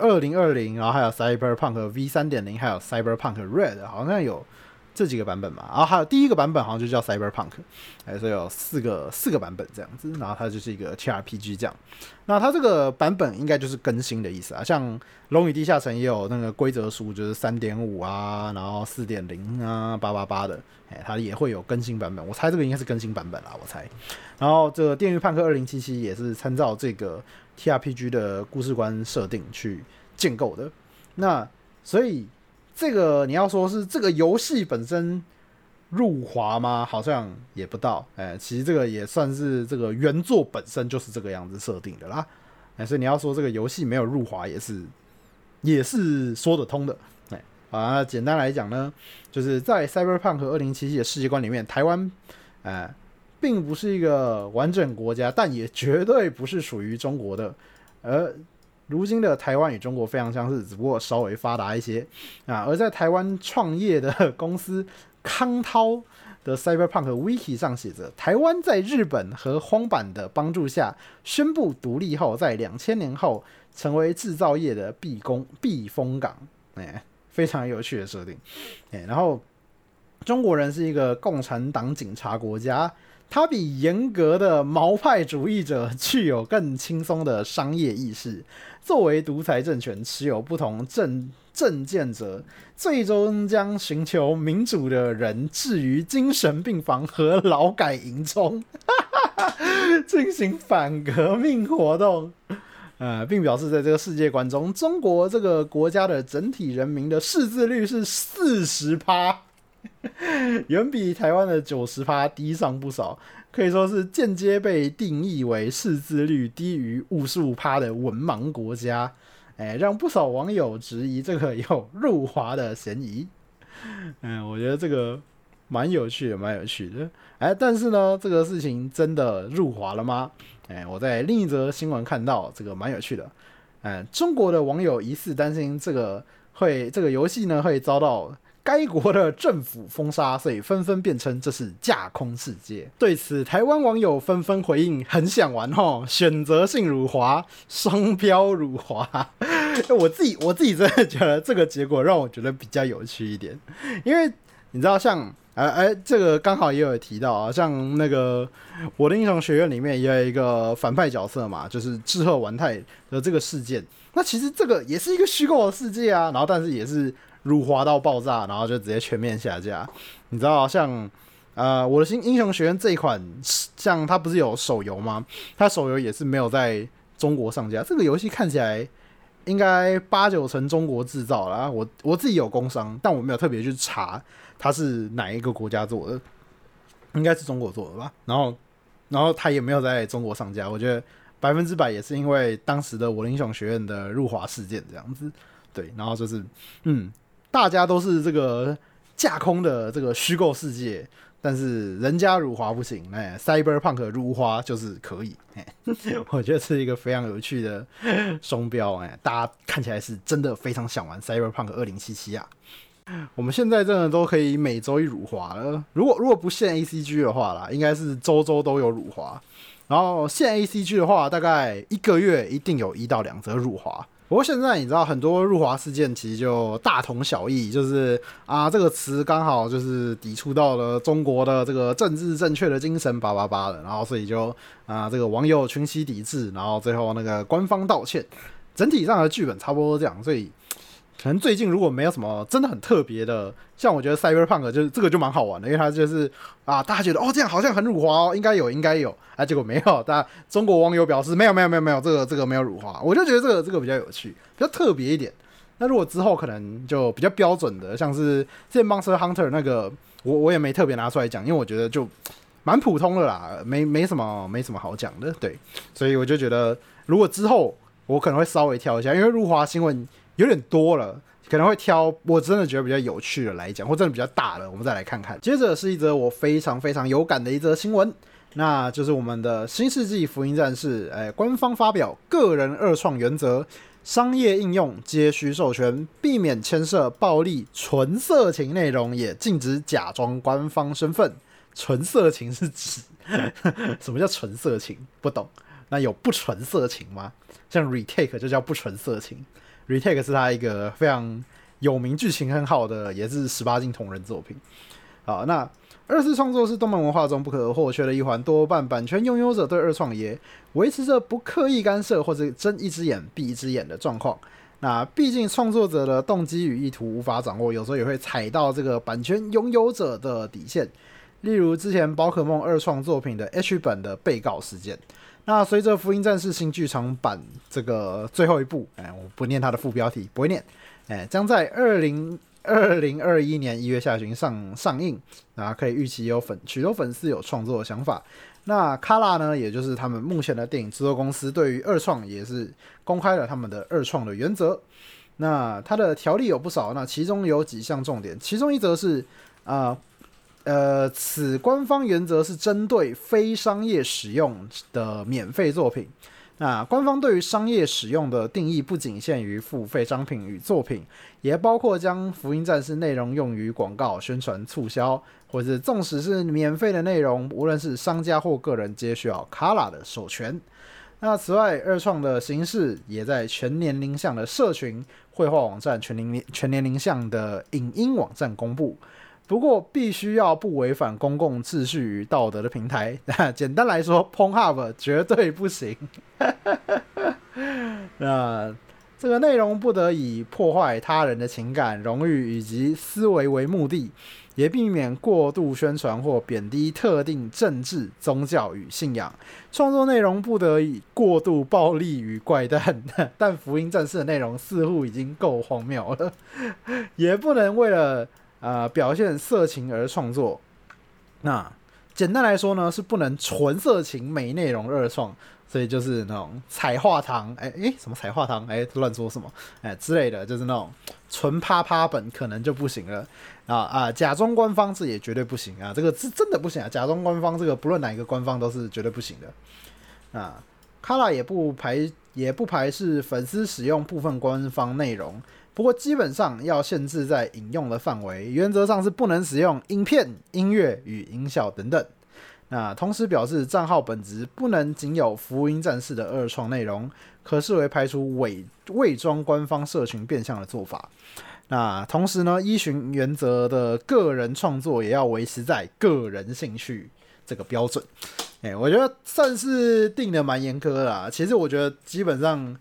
2020，然后还有 Cyberpunk V3.0， 还有 Cyberpunk Red， 好像有这几个版本嘛，然后还有第一个版本好像就叫 Cyberpunk， 所以有四个版本这样子，然后它就是一个 TRPG 这样。那它这个版本应该就是更新的意思啊，像《龙与地下城》也有那个规则书，就是 3.5 啊，然后 4.0 啊，888的，它也会有更新版本。我猜这个应该是更新版本啦，我猜。然后这个《电狱判客2077》也是参照这个 TRPG 的故事观设定去建构的。那所以这个你要说是这个游戏本身入华吗？好像也不到，其实这个也算是这个原作本身就是这个样子设定的啦，所以你要说这个游戏没有入华也是说得通的，那简单来讲呢，就是在 Cyberpunk 2077的世界观里面，台湾并不是一个完整国家，但也绝对不是属于中国的，而如今的台湾与中国非常相似，只不过稍微发达一些而在台湾创业的公司康涛的 Cyberpunk Wiki 上写着，台湾在日本和荒坂的帮助下宣布独立后，在2000年后成为制造业的避风港，非常有趣的设定。然后中国人是一个共产党警察国家，它比严格的毛派主义者具有更轻松的商业意识。作为独裁政权，持有不同政见者最终将寻求民主的人置于精神病房和劳改营中进行反革命活动，并表示在这个世界观中，中国这个国家的整体人民的识字率是 40%， 远比台湾的 90% 低上不少，可以说是间接被定义为识字率低于 55% 的文盲国家，让不少网友质疑这个有入华的嫌疑。我觉得这个蛮有趣的，但是呢，这个事情真的入华了吗？我在另一则新闻看到这个蛮有趣的， 中国的网友疑似担心这个游戏呢会遭到该国的政府封杀，所以纷纷辩称这是架空世界。对此，台湾网友纷纷回应：很想玩齁，选择性辱华，双标辱华。我自己真的觉得这个结果让我觉得比较有趣一点，因为你知道像这个刚好也有提到啊，像那个我的英雄学院里面也有一个反派角色嘛，就是志贺丸太的这个事件。那其实这个也是一个虚构的世界啊，然后但是也是辱华到爆炸，然后就直接全面下架。你知道像我的英雄学院这一款，像它不是有手游吗？它手游也是没有在中国上架。这个游戏看起来应该8-9成中国制造啦。我自己有工商，但我没有特别去查它是哪一个国家做的，应该是中国做的吧。然后它也没有在中国上架，我觉得100%也是因为当时的我的英雄学院的入华事件这样子。对，然后就是大家都是这个架空的这个虚构世界，但是人家辱华不行，Cyberpunk 辱华就是可以，我觉得是一个非常有趣的双标，大家看起来是真的非常想玩 Cyberpunk 2077啊。我们现在真的都可以每周一辱华了，如果不限 ACG 的话啦，应该是周周都有辱华，然后限 ACG 的话，大概1个月一定有1到2则辱华。不过现在你知道很多入华事件其实就大同小异，就是这个词刚好就是抵触到了中国的这个政治正确的精神的，然后所以就这个网友群起抵制，然后最后那个官方道歉，整体上的剧本差不多这样，所以可能最近如果没有什么真的很特别的，像我觉得 Cyberpunk 就是这个就蛮好玩的，因为它就是大家觉得这样好像很辱华哦，应该有结果没有，大家中国网友表示没有，这个没有辱华，我就觉得这个比较有趣，比较特别一点。那如果之后可能就比较标准的，像是之前 Monster Hunter 那个，我也没特别拿出来讲，因为我觉得就蛮普通的啦，没什么好讲的，对，所以我就觉得如果之后我可能会稍微挑一下，因为入华新闻有点多了，可能会挑我真的觉得比较有趣的来讲，或真的比较大的，我们再来看看。接着是一则我非常非常有感的一则新闻，那就是我们的新世纪福音战士，官方发表个人二创原则，商业应用皆需授权，避免牵涉暴力、纯色情内容，也禁止假装官方身份。纯色情是指什么叫纯色情？不懂。那有不纯色情吗？像 Retake 就叫不纯色情。Retake 是他一个非常有名、剧情很好的，也是18禁同人作品。好，那二次创作是动漫文化中不可或缺的一环，多半版权拥有者对二创也维持着不刻意干涉或者睁一只眼闭一只眼的状况。那毕竟创作者的动机与意图无法掌握，有时候也会踩到这个版权拥有者的底线。例如之前宝可梦二创作品的 H 本的被告事件。那随着福音战士新剧场版这个最后一部，我不念它的副标题，不会念，将在2021年1月下旬上映，那可以预期有许多粉丝有创作的想法。那 Kara 呢，也就是他们目前的电影制作公司，对于二创也是公开了他们的二创的原则。那它的条例有不少，那其中有几项重点，其中一则是此官方原则是针对非商业使用的免费作品。那官方对于商业使用的定义不仅限于付费商品与作品，也包括将福音战士内容用于广告、宣传、促销，或是纵使是免费的内容，无论是商家或个人，皆需要 Kara 的授权。那此外，二创的形式也在全年龄向的社群、绘画网站、全年龄向的影音网站公布。不过必须要不违反公共秩序与道德的平台，简单来说 Pornhub 绝对不行。那这个内容不得以破坏他人的情感、荣誉以及思维为目的，也避免过度宣传或贬低特定政治、宗教与信仰。创作内容不得以过度暴力与怪诞，但福音战士的内容似乎已经够荒谬了，也不能为了表现色情而创作。那简单来说呢，是不能纯色情没内容二创，所以就是那种彩画堂，什么彩画堂，乱说什么，之类的，就是那种纯啪啪本可能就不行了假装官方这也绝对不行啊，这个是真的不行啊，假装官方这个不论哪一个官方都是绝对不行的。 ，Kara 也不排斥粉丝使用部分官方内容，不过基本上要限制在引用的范围，原则上是不能使用影片、音乐与音效等等。那同时表示，账号本质不能仅有福音战士的二创内容，可视为排除伪装官方社群变相的做法。那同时呢，依循原则的个人创作也要维持在个人兴趣这个标准。我觉得算是定的蛮严苛的啦。其实我觉得基本上，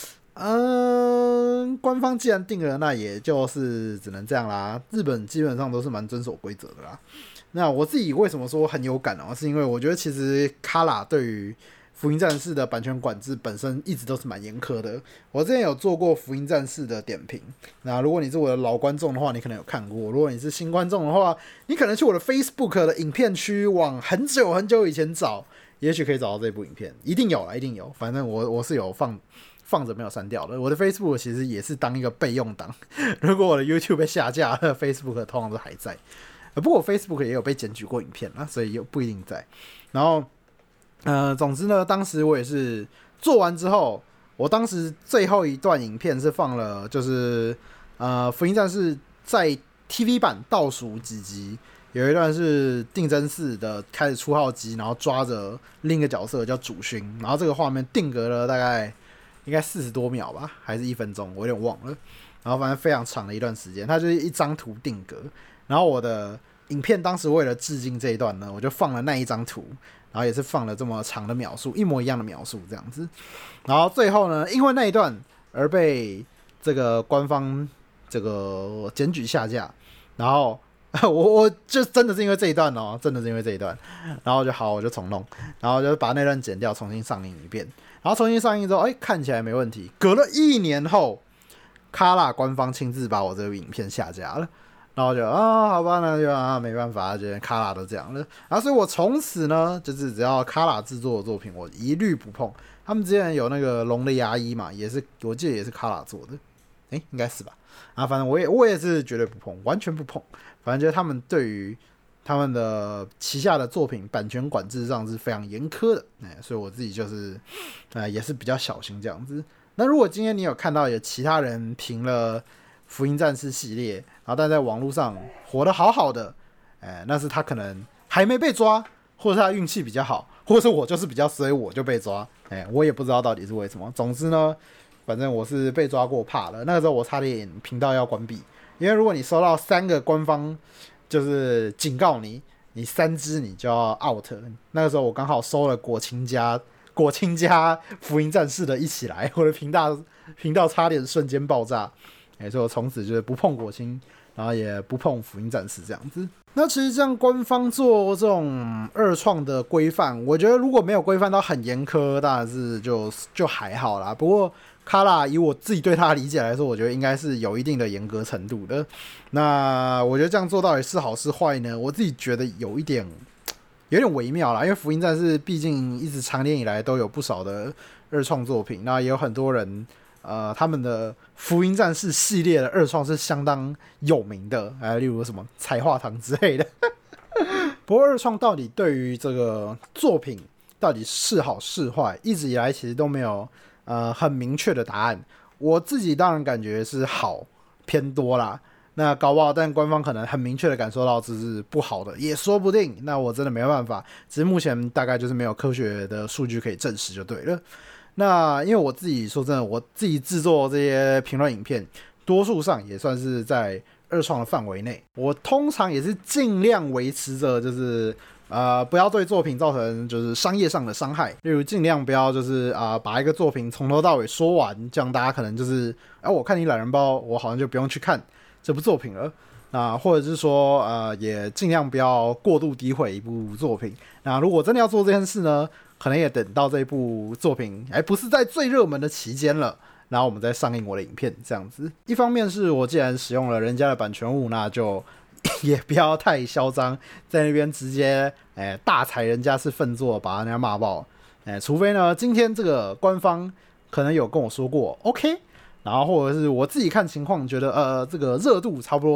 官方既然定了，那也就是只能这样啦。日本基本上都是蛮遵守规则的啦。那我自己为什么说很有感是因为我觉得其实 Kara 对于福音战士的版权管制本身一直都是蛮严苛的。我之前有做过福音战士的点评，那如果你是我的老观众的话，你可能有看过；如果你是新观众的话，你可能去我的 Facebook 的影片区往很久很久以前找，也许可以找到这部影片，一定有啦，一定有。反正我是有放着没有删掉的。我的 Facebook 其实也是当一个备用档，如果我的 YouTube 被下架了 ，Facebook 通常都还在。不过我 Facebook 也有被检举过影片啦，所以又不一定在。然后，总之呢，当时我也是做完之后，我当时最后一段影片是放了，就是福音战士在 TV 版倒数几集，有一段是定真寺的开始出号机，然后抓着另一个角色叫主勋，然后这个画面定格了大概应该40多秒吧，还是1分钟，我有点忘了。然后反正非常长的一段时间，它就是一张图定格。然后我的影片当时为了致敬这一段呢，我就放了那一张图，然后也是放了这么长的描述，一模一样的描述这样子。然后最后呢，因为那一段而被这个官方这个检举下架，然后我就真的是因为这一段真的是因为这一段，然后我就重弄，然后就把那段剪掉，重新上映一遍。然后重新上映之后，看起来没问题。隔了1年后，Kara 官方亲自把我这个影片下架了。然后就好吧，那就没办法，觉得 Kara 都这样了。然后所以我从此呢，就是只要 Kara 制作的作品，我一律不碰。他们之前有那个龙的牙医嘛，也是我记得也是 Kara 做的，应该是吧？反正我也是绝对不碰，完全不碰。反正就是他们对于他们的旗下的作品版权管制上是非常严苛的，所以我自己就是也是比较小心这样子。那如果今天你有看到有其他人评了福音战士系列，然后但在网络上活得好好的，那是他可能还没被抓，或者是他运气比较好，或者是我就是比较衰，我就被抓，我也不知道到底是为什么。总之呢，反正我是被抓过怕了。那个时候我差点频道要关闭，因为如果你收到3个官方就是警告你3只你就要 out。那个时候我刚好收了果青加福音战士的一起来，我的频道差点瞬间爆炸。所以我从此就是不碰果青，然后也不碰福音战士这样子。那其实这样官方做这种二创的规范，我觉得如果没有规范到很严苛，当然是就还好啦。不过 Kara 以我自己对他的理解来说，我觉得应该是有一定的严格程度的。那我觉得这样做到底是好是坏呢？我自己觉得有点微妙啦，因为福音战士毕竟一直长年以来都有不少的二创作品，那也有很多人。他们的福音战士系列的二创是相当有名的，例如什么彩画堂之类的。不过二创到底对于这个作品到底是好是坏，一直以来其实都没有很明确的答案。我自己当然感觉是好偏多啦，那搞不好但官方可能很明确的感受到这是不好的，也说不定。那我真的没办法，只是目前大概就是没有科学的数据可以证实就对了。那因为我自己说真的，我自己制作这些评论影片，多数上也算是在二创的范围内。我通常也是尽量维持着，就是不要对作品造成就是商业上的伤害，例如尽量不要就是把一个作品从头到尾说完，这样大家可能就是我看你懒人包，我好像就不用去看这部作品了。那或者是说也尽量不要过度诋毁一部作品。那如果真的要做这件事呢，可能也等到这部作品不是在最热门的期间了，然后我们再上映我的影片这样子。一方面是我既然使用了人家的版权物，那就也不要太嚣张，在那边直接大踩人家是粪作，把人家骂爆。除非呢今天这个官方可能有跟我说过 OK， 然后或者是我自己看情况觉得这个热度差不多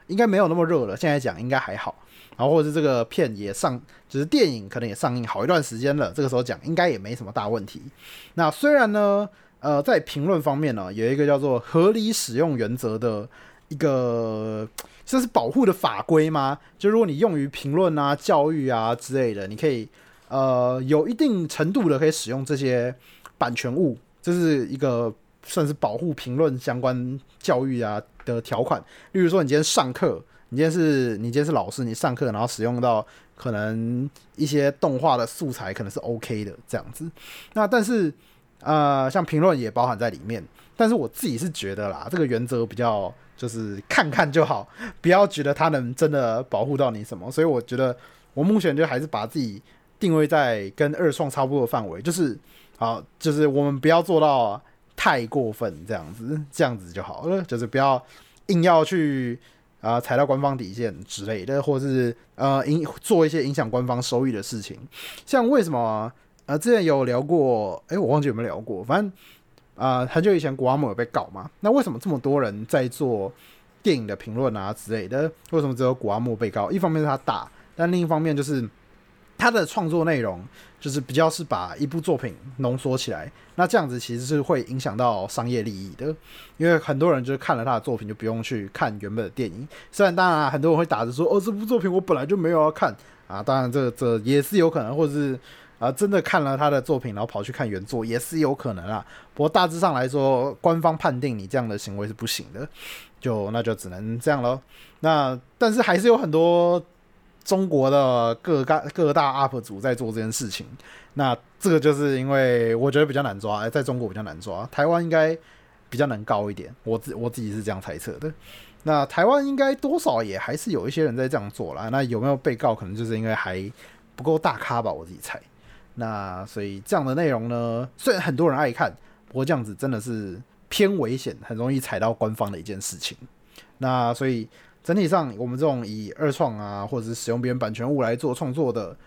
应该没有那么热了，现在讲应该还好。然后或者是这个片也就是电影可能也上映好一段时间了，这个时候讲应该也没什么大问题。那虽然呢，在评论方面呢，有一个叫做合理使用原则的一个，这是保护的法规吗？就如果你用于评论啊、教育啊之类的，你可以有一定程度的可以使用这些版权物，这是一个算是保护评论相关教育啊的条款。例如说，你今天上课。你今天是老师，你上课然后使用到可能一些动画的素材，可能是 OK 的这样子。那但是像评论也包含在里面。但是我自己是觉得啦，这个原则比较就是看看就好，不要觉得它能真的保护到你什么。所以我觉得我目前就还是把自己定位在跟二创差不多的范围，就是我们不要做到太过分这样子就好了，就是不要硬要去。踩到官方底线之类的，或者是做一些影响官方收益的事情。像为什么之前有聊过，我忘记有没有聊过，反正很久以前谷阿莫有被告嘛，那为什么这么多人在做电影的评论啊之类的？为什么只有谷阿莫被告？一方面是他大，但另一方面就是他的创作内容就是比较是把一部作品浓缩起来，那这样子其实是会影响到商业利益的，因为很多人就是看了他的作品就不用去看原本的电影。虽然当然很多人会打着说这部作品我本来就没有要看啊，当然这也是有可能，或者是真的看了他的作品然后跑去看原作也是有可能啦。不过大致上来说，官方判定你这样的行为是不行的，那就只能这样咯。那但是还是有很多中国的各大 UP 主在做这件事情，那这个就是因为我觉得比较难抓，在中国比较难抓，台湾应该比较能高一点，我自己是这样猜测的。那台湾应该多少也还是有一些人在这样做啦，那有没有被告，可能就是因为还不够大咖吧，我自己猜。那所以这样的内容呢，虽然很多人爱看，不过这样子真的是偏危险，很容易踩到官方的一件事情。那所以整体上，我们这种以二创啊，或者是使用别人版权物来做创作的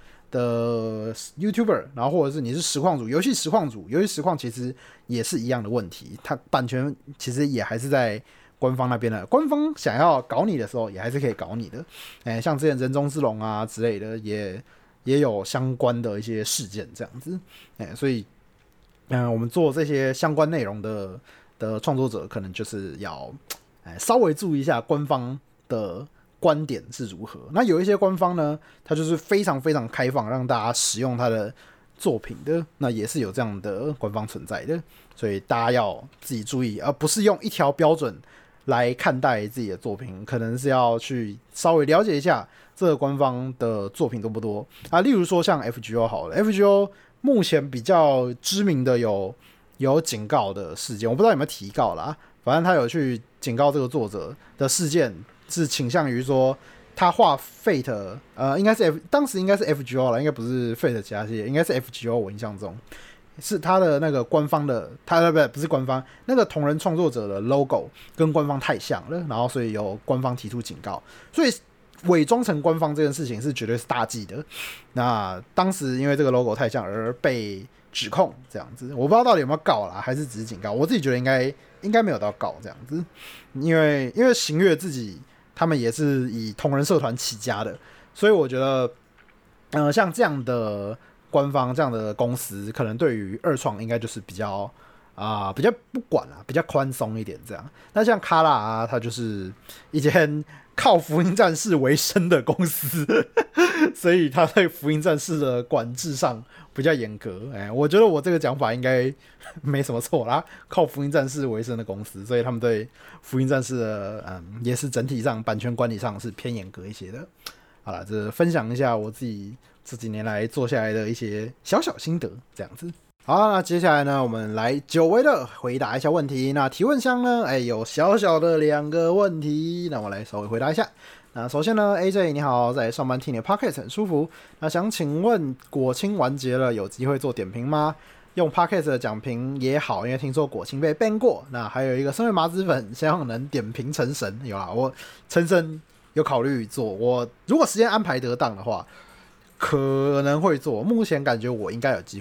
YouTuber， 然后或者是你是实况组、游戏实况组，游戏实况其实也是一样的问题，它版权其实也还是在官方那边的，官方想要搞你的时候，也还是可以搞你的。像之前人中之龙啊之类的，也有相关的一些事件这样子。所以我们做这些相关内容的创作者，可能就是要稍微注意一下官方的观点是如何。那有一些官方呢，它就是非常非常开放，让大家使用它的作品的，那也是有这样的官方存在的，所以大家要自己注意，而不是用一条标准来看待自己的作品，可能是要去稍微了解一下这个官方的作品多不多啊。例如说像 FGO 好了 ，FGO 目前比较知名的有警告的事件，我不知道有没有提告啦，反正他有去警告这个作者的事件是倾向于说他画 Fate， 应该是当时应该是 FGO 啦，应该不是 Fate 其他系列，应该是 FGO， 我印象中是他的那个官方的，他不是官方，那个同人创作者的 logo 跟官方太像了，然后所以有官方提出警告，所以伪装成官方这件事情是绝对是大忌的。那当时因为这个 logo 太像而被指控这样子，我不知道到底有没有告啦，还是只是警告。我自己觉得应该没有到告这样子，因为行月自己他们也是以同人社团起家的，所以我觉得像这样的官方这样的公司，可能对于二创应该就是比较不管啦，比较宽松一点这样。那像卡拉啊，它就是一间靠福音战士为生的公司，所以他在福音战士的管制上比较严格。我觉得我这个讲法应该没什么错啦。靠福音战士为生的公司，所以他们对福音战士的也是整体上版权管理上是偏严格一些的。好啦，这分享一下我自己这几年来做下来的一些小小心得，这样子。好，那接下来呢，我们来久违的回答一下问题。那提问箱呢，有小小的2个问题，那我来稍微回答一下。那首先呢 ，AJ 你好，在上班听你的 Podcast 很舒服。那想请问果青完结了，有机会做点评吗？用 Podcast 的讲评也好，因为听说果青被 ban 过。那还有一个身为麻子粉，希望能点评成神。有啦，我陈神有考虑做，我如果时间安排得当的话，可能会做。目前感觉我应该有机会。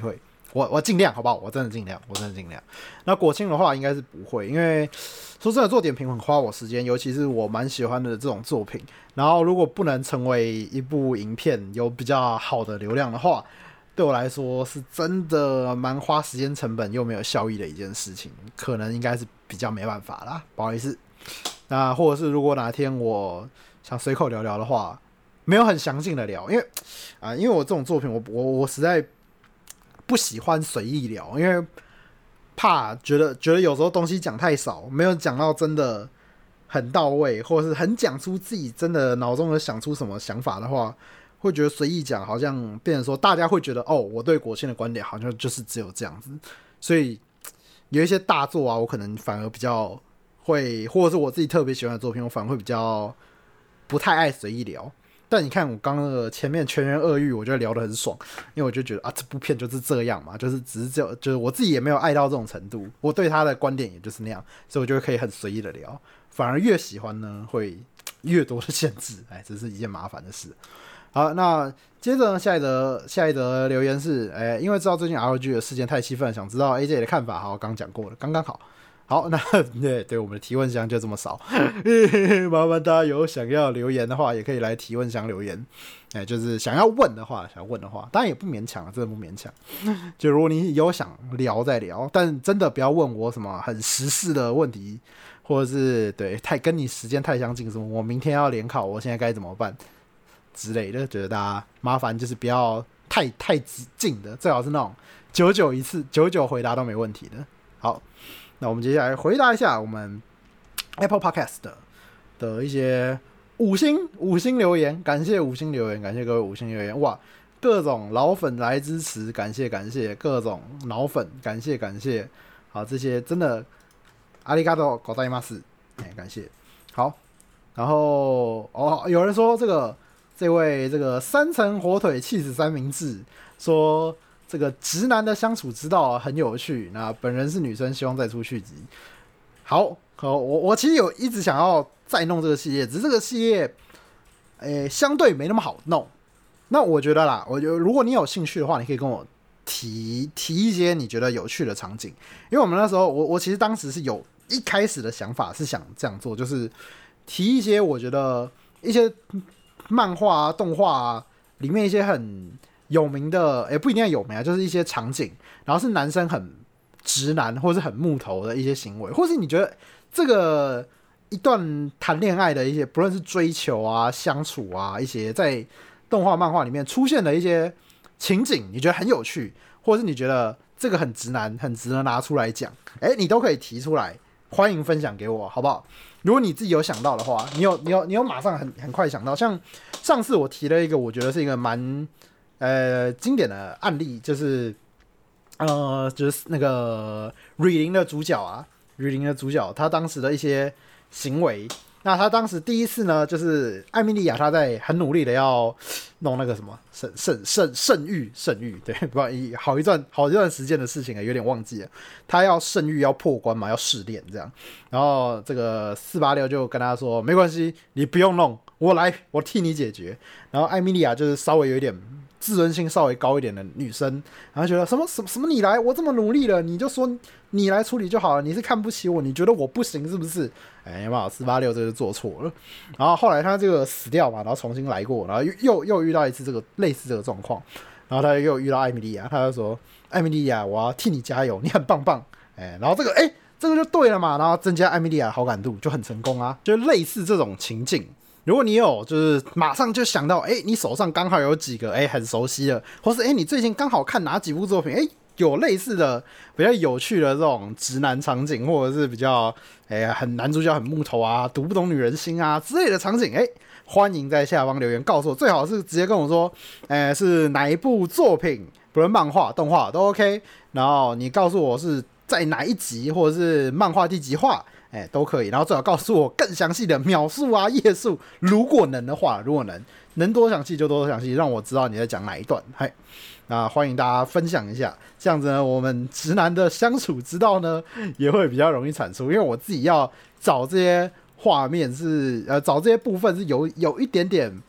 我尽量好不好？我真的尽量。那国庆的话应该是不会，因为说真的做点评很花我时间，尤其是我蛮喜欢的这种作品。然后如果不能成为一部影片有比较好的流量的话，对我来说是真的蛮花时间成本又没有效益的一件事情，可能应该是比较没办法啦，不好意思。那或者是如果哪天我想随口聊聊的话，没有很详尽的聊，因为我这种作品我实在不喜欢随意聊，因为怕觉得有时候东西讲太少，没有讲到真的很到位，或者是很讲出自己真的脑中有想出什么想法的话，会觉得随意讲好像变成说大家会觉得我对国庆的观点好像就是只有这样子，所以有一些大作啊，我可能反而比较会，或者是我自己特别喜欢的作品，我反而会比较不太爱随意聊。但你看我刚刚的前面全员恶欲，我觉得聊得很爽，因为我就觉得这部片就是这样嘛，就是只是就是我自己也没有爱到这种程度，我对他的观点也就是那样，所以我就可以很随意的聊。反而越喜欢呢，会越多的限制，这是一件麻烦的事。好，那接着呢，下一则留言是，因为知道最近 ROG 的事件太气愤，想知道 AJ 的看法。好，刚讲过了，刚刚好。好，那对我们的提问箱就这么少，麻烦大家有想要留言的话，也可以来提问箱留言。就是想要问的话，当然也不勉强，真的不勉强。就如果你有想聊再聊，但真的不要问我什么很时事的问题，或者是对跟你时间太相近，什么我明天要联考，我现在该怎么办之类的，觉得大家麻烦就是不要太近的，最好是那种久一次，久回答都没问题的。好。那我们接下来回答一下我们 Apple Podcast 的一些五星留言，感谢五星留言，感谢各位五星留言，哇，各种老粉来支持，感谢各种脑粉，感谢，好，这些真的阿里嘎多ございます，感谢。好，然后有人说这位三层火腿气死三明治说。这个直男的相处之道很有趣，那本人是女生，希望再出续集。好，我其实有一直想要再弄这个系列，只是这个系列，相对没那么好弄。那我觉得如果你有兴趣的话，你可以跟我提一些你觉得有趣的场景，因为我们那时候，我其实当时是有一开始的想法是想这样做，就是提一些我觉得一些漫画啊、动画啊里面一些很有名的，不一定要有名啊，就是一些场景，然后是男生很直男或是很木头的一些行为，或是你觉得这个一段谈恋爱的一些，不论是追求啊、相处啊，一些在动画、漫画里面出现的一些情景，你觉得很有趣，或是你觉得这个很直男，很值得拿出来讲，你都可以提出来，欢迎分享给我，好不好？如果你自己有想到的话，你有马上很快想到，像上次我提了一个，我觉得是一个蛮经典的案例，就是就是那个瑞林的主角他当时的一些行为。那他当时第一次呢，就是艾米莉亚，她在很努力的要弄那个什么圣域，对，不好一段时间的事情有点忘记了。他要圣域要破关嘛，要试炼这样。然后这个486就跟他说，没关系，你不用弄，我来，我替你解决。然后艾米莉亚就是稍微有一点自尊心稍微高一点的女生，然后觉得什么你来，我这么努力了，你就说你来处理就好了，你是看不起我，你觉得我不行是不是？有没有486这就做错了。然后后来他这个死掉嘛，然后重新来过，然后又遇到一次这个类似这个状况，然后他又遇到艾米莉亚，他就说艾米莉亚，我要替你加油，你很棒棒。然后这个就对了嘛，然后增加艾米莉亚的好感度就很成功啊，就类似这种情境。如果你有就是马上就想到你手上刚好有几个很熟悉的，或是你最近刚好看哪几部作品有类似的比较有趣的这种直男场景，或者是比较很男主角很木头啊，读不懂女人心啊之类的场景，欢迎在下方留言告诉我，最好是直接跟我说是哪一部作品，不论漫画动画都 OK， 然后你告诉我是在哪一集或者是漫画第几话都可以，然后最好告诉我更详细的秒数啊、页数，如果能的话，能多详细就多详细，让我知道你在讲哪一段。那欢迎大家分享一下，这样子呢，我们直男的相处之道呢，也会比较容易产出。因为我自己要找这些画面找这些部分是有一点点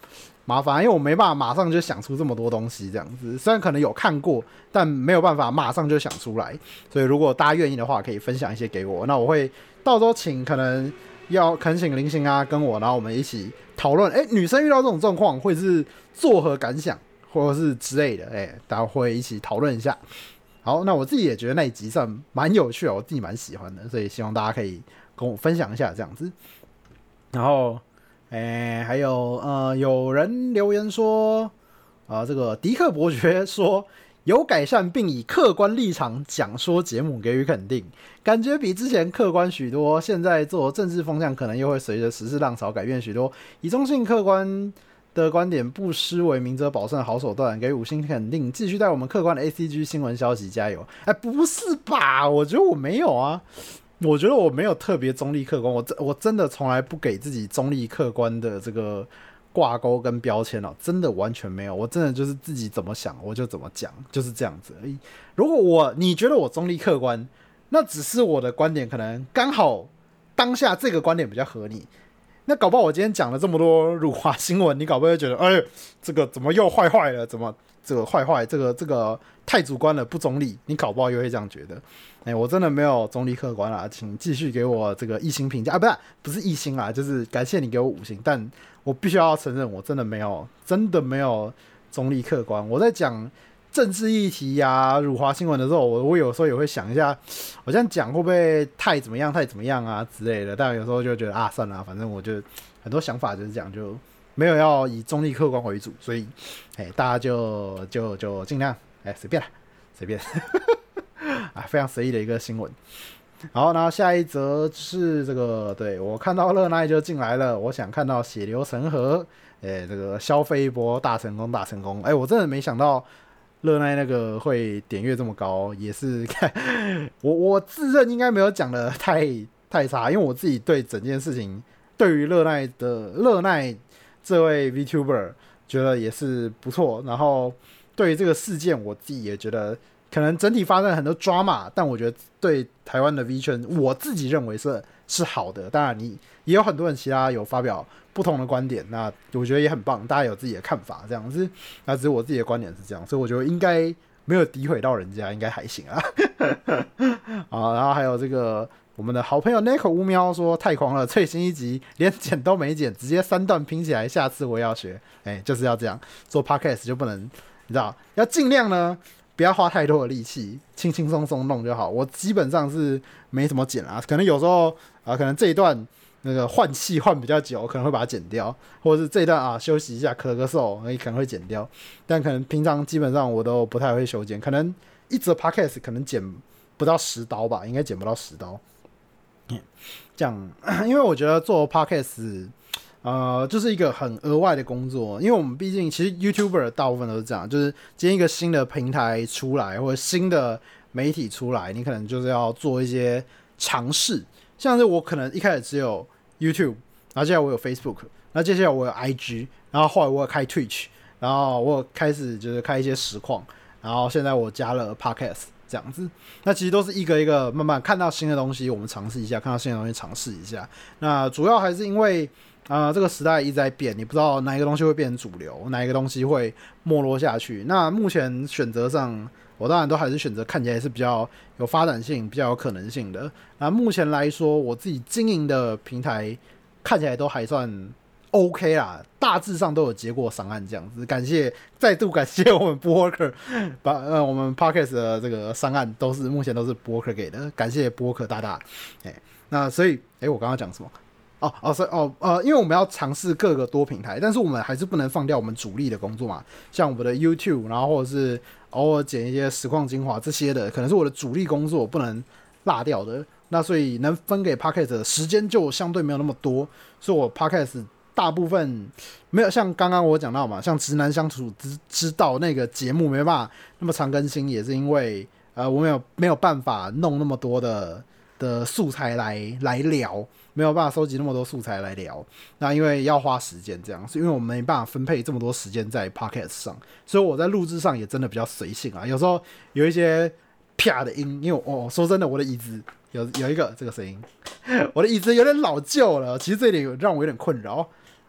麻烦，因为我没办法马上就想出这么多东西这样子。虽然可能有看过，但没有办法马上就想出来。所以如果大家愿意的话，可以分享一些给我，那我会到时候可能请林星啊跟我，然后我们一起讨论。女生遇到这种状况会是作何感想，或者是之类的，大家会一起讨论一下。好，那我自己也觉得那一集算蛮有趣的，我自己蛮喜欢的，所以希望大家可以跟我分享一下这样子。然后还有有人留言说这个迪克伯爵说有改善并以客观立场讲说节目给予肯定，感觉比之前客观许多，现在做政治风向可能又会随着时事浪潮改变许多，以中性客观的观点不失为明哲保身的好手段，给予5星肯定，继续带我们客观的 ACG 新闻消息加油。不是吧，我觉得我没有啊，我觉得我没有特别中立客观，我真的从来不给自己中立客观的这个挂钩跟标签哦，真的完全没有，我真的就是自己怎么想我就怎么讲，就是这样子而已。如果你觉得我中立客观，那只是我的观点可能刚好当下这个观点比较合你，那搞不好我今天讲了这么多辱华新闻，你搞不好会觉得这个怎么又坏坏了，怎么这个坏这个太主观了，不中立，你搞不好又会这样觉得。我真的没有中立客观啦，请继续给我这个1星评价不是1星啦，就是感谢你给我5星，但我必须要承认，我真的没有中立客观。我在讲政治议题啊、辱华新闻的时候，我有时候也会想一下，我这样讲会不会太怎么样啊之类的，但有时候就觉得算了，反正我就很多想法就是这样，就没有要以中立客观为主，所以大家就尽量随便非常随意的一个新闻。好，然后下一则是这个，对，我看到热奈就进来了，我想看到血流成河，这个消费一波大成功，我真的没想到热奈那个会点阅这么高，也是我自认应该没有讲的太差，因为我自己对整件事情，对于热奈这位 VTuber 觉得也是不错，然后对于这个事件我自己也觉得可能整体发生很多 drama， 但我觉得对台湾的 V 圈我自己认为是好的，当然你也有很多人其他有发表不同的观点，那我觉得也很棒，大家有自己的看法这样子，那只是我自己的观点是这样，所以我觉得应该没有诋毁到人家，应该还行啊。好，然后还有这个我们的好朋友 Neko 乌喵说太狂了，最新一集连剪都没剪，直接3段拼起来，下次我也要学。就是要这样做 podcast 就不能，你知道，要尽量呢不要花太多的力气，轻轻松松弄就好。我基本上是没什么剪啊，可能有时候可能这一段那个换气换比较久，可能会把它剪掉，或者是这一段休息一下咳嗽，可能会剪掉。但可能平常基本上我都不太会修剪，可能一则 podcast 可能剪不到10刀吧，应该剪不到10刀。这样，因为我觉得做 podcast就是一个很额外的工作，因为我们毕竟其实 YouTuber 大部分都是这样，就是今天一个新的平台出来或者新的媒体出来，你可能就是要做一些尝试，像是我可能一开始只有 YouTube， 然后接下来我有 Facebook， 然后接下来我有 IG， 然后后来我有开 Twitch， 然后我有开始就是开一些实况，然后现在我加了 Podcast 这样子，那其实都是一个一个慢慢看到新的东西我们尝试一下，看到新的东西尝试一下，那主要还是因为这个时代一直在变，你不知道哪一个东西会变成主流，哪一个东西会没落下去。那目前选择上，我当然都还是选择看起来是比较有发展性、比较有可能性的。那目前来说，我自己经营的平台看起来都还算 OK 啦，大致上都有结过商案这样子。再度感谢我们 Worker， 把我们 Podcast 的这个商案目前都是 Worker 给的，感谢 Worker 大大。那所以我刚刚讲什么？因为我们要尝试各个多平台，但是我们还是不能放掉我们主力的工作嘛，像我们的 YouTube， 然后或者是偶尔剪一些实况精华这些的，可能是我的主力工作，不能落掉的。那所以能分给 Podcast 的时间就相对没有那么多，所以我 Podcast 大部分没有像刚刚我讲到嘛，像直男相处之道那个节目没办法那么常更新，也是因为我没有办法弄那么多的素材来聊。没有办法收集那么多素材来聊，那因为要花时间这样，是因为我们没办法分配这么多时间在 podcast 上，所以我在录制上也真的比较随性啊。有时候有一些啪的音，因为说真的，我的椅子有一个这个声音，我的椅子有点老旧了，其实这一点让我有点困扰。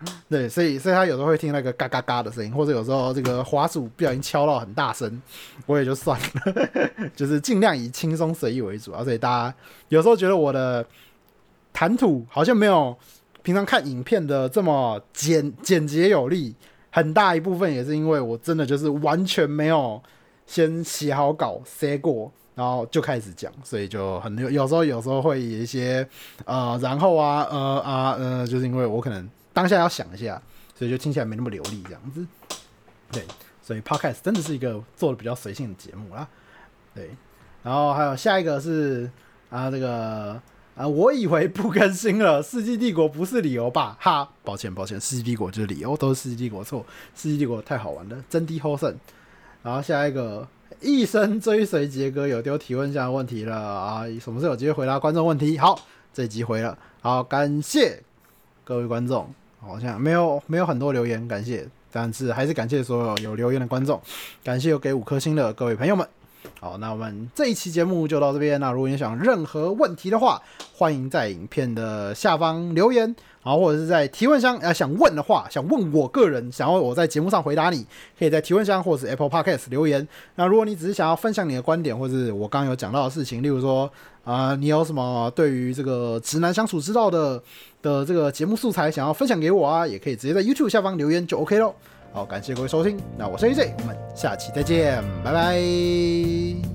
对，所以他有时候会听那个嘎嘎嘎的声音，或者有时候这个滑鼠不小心敲到很大声，我也就算了，就是尽量以轻松随意为主啊。所以大家有时候觉得我的谈吐好像没有平常看影片的这么简洁有力，很大一部分也是因为我真的就是完全没有先写好稿塞过，然后就开始讲，所以就有时候会有一些然后就是因为我可能当下要想一下，所以就听起来没那么流利这样子。对，所以 Podcast 真的是一个做的比较随性的节目啦。对，然后还有下一个是这个我以为不更新了，世纪帝国不是理由吧？哈，抱歉，世纪帝国就是理由，都是世纪帝国错，世纪帝国太好玩了，真的好胜。然后下一个，一生追随杰哥有丢提问箱的问题了啊，什么时候有机会回答观众问题？好，这一集回了，好，感谢各位观众，好像没有很多留言，感谢，但是还是感谢所有有留言的观众，感谢有给5颗星的各位朋友们。好，那我们这一期节目就到这边。那如果你想任何问题的话，欢迎在影片的下方留言，然后或者是在提问箱想问的话，想问我个人，想要我在节目上回答你，可以在提问箱或是 Apple Podcast 留言。那如果你只是想要分享你的观点，或是我刚刚有讲到的事情，例如说你有什么对于这个直男相处之道的这个节目素材想要分享给我啊，也可以直接在 YouTube 下方留言就 OK 咯。好，感谢各位收听，那我是 AJ， 我们下期再见，拜拜。